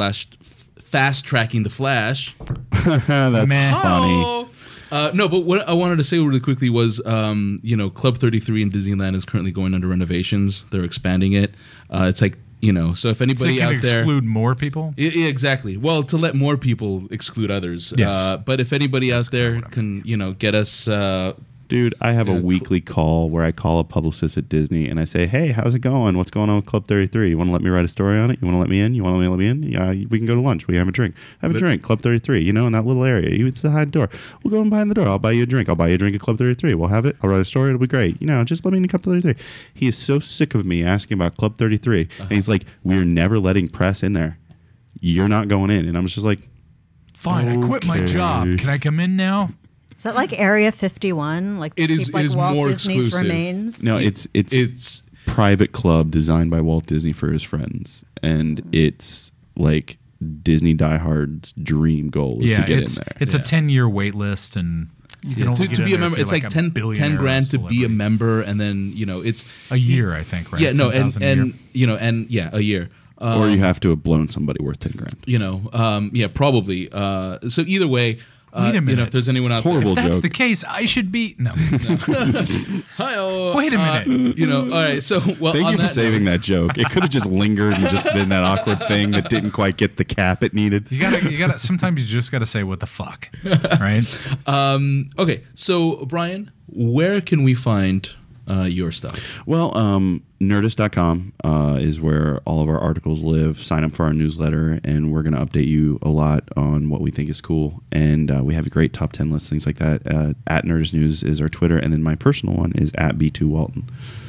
S2: fast tracking the Flash.
S4: That's
S1: Meh.
S4: funny.
S2: No, but what I wanted to say really quickly was, Club 33 in Disneyland is currently going under renovations. They're expanding it. It's like, so if
S1: So they
S2: anybody
S1: can
S2: out there.
S1: exclude more people.
S2: Yeah, exactly. Well, to let more people exclude others.
S1: Yes.
S2: But if anybody out there
S1: what I
S2: can, get us.
S4: Dude, I have
S2: Yeah,
S4: a
S2: cool.
S4: weekly call where I call a publicist at Disney and I say, "Hey, how's it going? What's going on with Club 33? You want to let me write a story on it? You want to let me in? You want to let me in? Yeah, we can go to lunch. We have a drink. Have a drink. Club 33. In that little area. It's the high door. We'll go in behind the door. I'll buy you a drink. I'll buy you a drink at Club 33. We'll have it. I'll write a story. It'll be great. Just let me in Club 33." He is so sick of me asking about Club 33, and he's like, "We're never letting press in there. You're not going in." And I'm just like,
S1: Fine, I quit my
S4: Okay.
S1: job. Can I come in now?
S3: Is that like Area 51? Like
S2: It is-
S3: keep, like
S2: it is
S3: Walt
S2: more
S3: Disney's
S2: exclusive.
S3: remains?
S4: "No, it's
S2: It's.
S4: private club designed by Walt Disney for his friends, and it's like Disney diehard's dream goal is to get in there.
S1: It's a 10-year wait list, and you can only
S2: To
S1: get
S2: be
S1: in
S2: a
S1: there
S2: member,
S1: if
S2: it's
S1: you're
S2: like
S1: a
S2: 10
S1: billionaire
S2: grand to be a
S1: celebrity.
S2: member, and then it's
S1: A year, I think, right?
S2: yeah, no,
S1: 10,000 a year.
S2: a year.
S4: Or you have to have blown somebody worth 10 grand.
S2: Probably. So either way,
S1: Wait a minute.
S2: if there's anyone out
S4: Horrible
S1: If that's
S4: joke.
S1: the case, I should be no.
S2: there, hi.
S1: Wait a minute.
S2: All right. So well,
S4: Thank
S2: on
S4: you for
S2: that
S4: saving
S2: note-
S4: that joke. It could have just lingered and just been that awkward thing that didn't quite get the cap it needed.
S1: You gotta. Sometimes you just gotta say what the fuck, right?
S2: Okay, so Brian, where can we find your stuff?
S4: Well, Nerdist.com is where all of our articles live. Sign up for our newsletter, and we're going to update you a lot on what we think is cool. And we have a great top 10 list, things like that. At Nerdist News is our Twitter, and then my personal one is at B2Walton.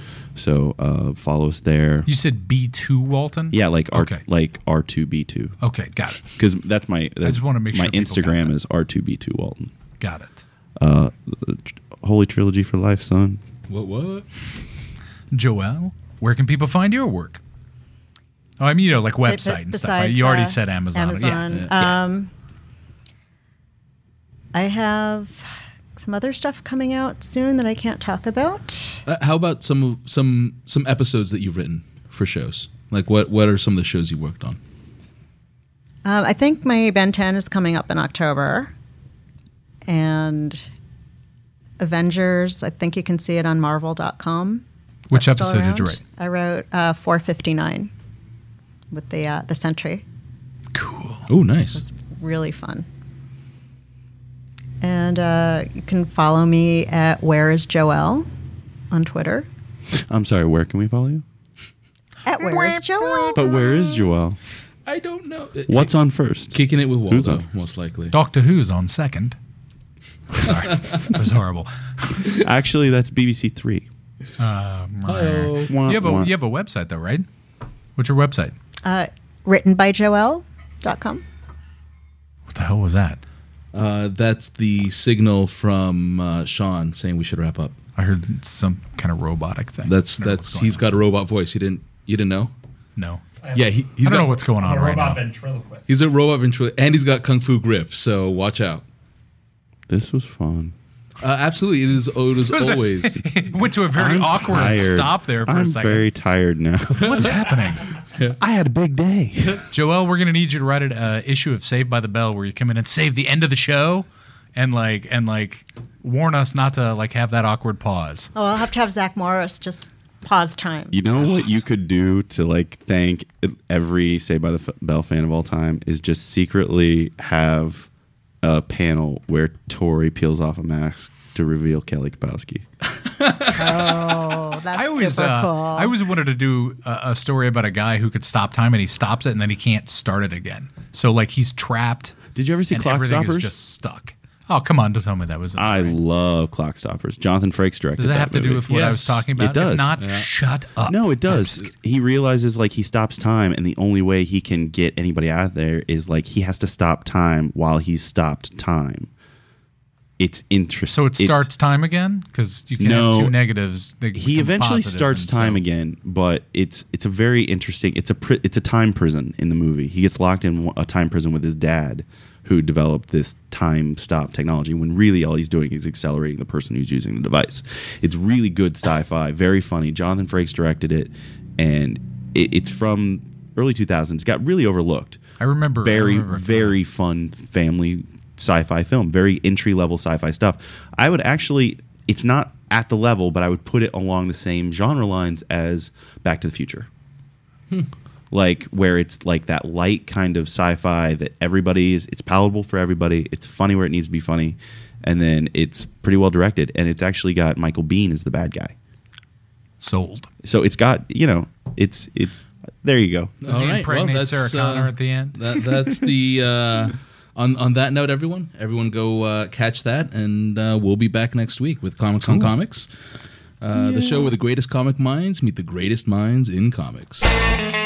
S4: So follow us there.
S1: You said B2 Walton.
S4: Yeah, like
S1: Okay.
S4: like R2B2,
S1: Okay, got it.
S4: because that's my.
S1: just wanna make
S4: my
S1: sure people got
S4: Instagram
S1: that.
S4: is R2B2 Walton.
S1: Got it.
S4: Holy trilogy for life, son.
S2: What?
S1: Joelle, where can people find your work? Oh, I mean, like website and stuff. Right?
S3: Besides,
S1: You already said Amazon.
S3: Amazon.
S1: Yeah.
S3: I have some other stuff coming out soon that I can't talk about.
S2: How about some episodes that you've written for shows? Like what are some of the shows you worked on?
S3: I think my Ben 10 is coming up in October. And Avengers, I think you can see it on Marvel.com.
S1: Which
S3: That's still
S1: episode did you
S3: around.
S1: write?
S3: I wrote 459 with the Sentry.
S1: Cool.
S2: Oh, nice.
S3: It's really fun. And you can follow me at Where is Joelle on Twitter.
S4: I'm sorry, where can we follow you?
S3: At Where is Joelle?
S4: But where is Joelle?
S2: I don't know.
S4: What's on first?
S2: Kicking it with
S4: Who's
S2: Waldo,
S4: on?
S2: most likely.
S1: Doctor Who's on second. Sorry, it was horrible.
S4: Actually, that's BBC Three.
S2: Hi-oh.
S1: You have a website though, right? What's your website?
S3: Writtenbyjoelle.com.
S1: What the hell was that?
S2: That's the signal from Sean saying we should wrap up.
S1: I heard some kind of robotic thing.
S2: That's
S1: I don't know what's going
S2: he's
S1: on.
S2: got a robot voice. You didn't know?
S1: No.
S2: Yeah,
S1: I
S2: he's
S1: don't
S2: got
S1: know what's going on
S5: a
S1: right now.
S5: robot ventriloquist.
S2: he's a robot ventriloquist, and he's got kung fu grip. So watch out.
S4: This was fun.
S2: Absolutely, it is always.
S1: Went to a very
S4: I'm
S1: awkward
S4: tired.
S1: stop there for
S4: I'm
S1: a second.
S4: very tired now.
S1: What's happening?
S4: I had a big day.
S1: Joelle, we're gonna need you to write an issue of Saved by the Bell where you come in and save the end of the show, and warn us not to have that awkward pause.
S3: Oh, I'll have to have Zach Morris just pause time.
S4: You know what you could do to thank every Saved by the Bell fan of all time is just secretly have a panel where Tori peels off a mask to reveal Kelly Kapowski.
S3: Oh, that's super cool.
S1: I always wanted to do a story about a guy who could stop time and he stops it and then he can't start it again. So he's trapped.
S4: Did you ever see
S1: and
S4: Clock
S1: everything
S4: Stoppers?
S1: is just stuck. Oh, come on! Don't tell me that was.
S4: I love Clock Stoppers. Jonathan Frakes directed.
S1: Does that have to do
S4: movie.
S1: with what I was
S2: Yes,
S1: talking about?
S4: it does.
S1: If not,
S2: Yeah.
S1: shut up.
S4: No, it does. He realizes he stops time, and the only way he can get anybody out of there is he has to stop time while he's stopped time. It's interesting.
S1: So it starts time again because you can have two negatives. They
S4: He
S1: become
S4: eventually
S1: positive,
S4: starts
S1: and
S4: time
S1: so-
S4: again, but it's a very interesting. It's a time prison in the movie. He gets locked in a time prison with his dad, who developed this time stop technology. When really all he's doing is accelerating the person who's using the device. It's really good sci-fi, very funny. Jonathan Frakes directed it, and it's from early 2000s. Got really overlooked.
S1: I remember
S4: Very fun family sci-fi film, very entry-level sci-fi stuff. I would actually, it's not at the level, but I would put it along the same genre lines as Back to the Future. Where it's that light kind of sci-fi that it's palatable for everybody. It's funny where it needs to be funny. And then it's pretty well directed. And it's actually got Michael Biehn as the bad guy.
S1: Sold.
S4: So it's got, it's there you go.
S1: Does he impregnate Sarah Connor at the end?
S2: That's the. On that note, everyone go catch that, and we'll be back next week with Comics on Comics, the show where the greatest comic minds meet the greatest minds in comics.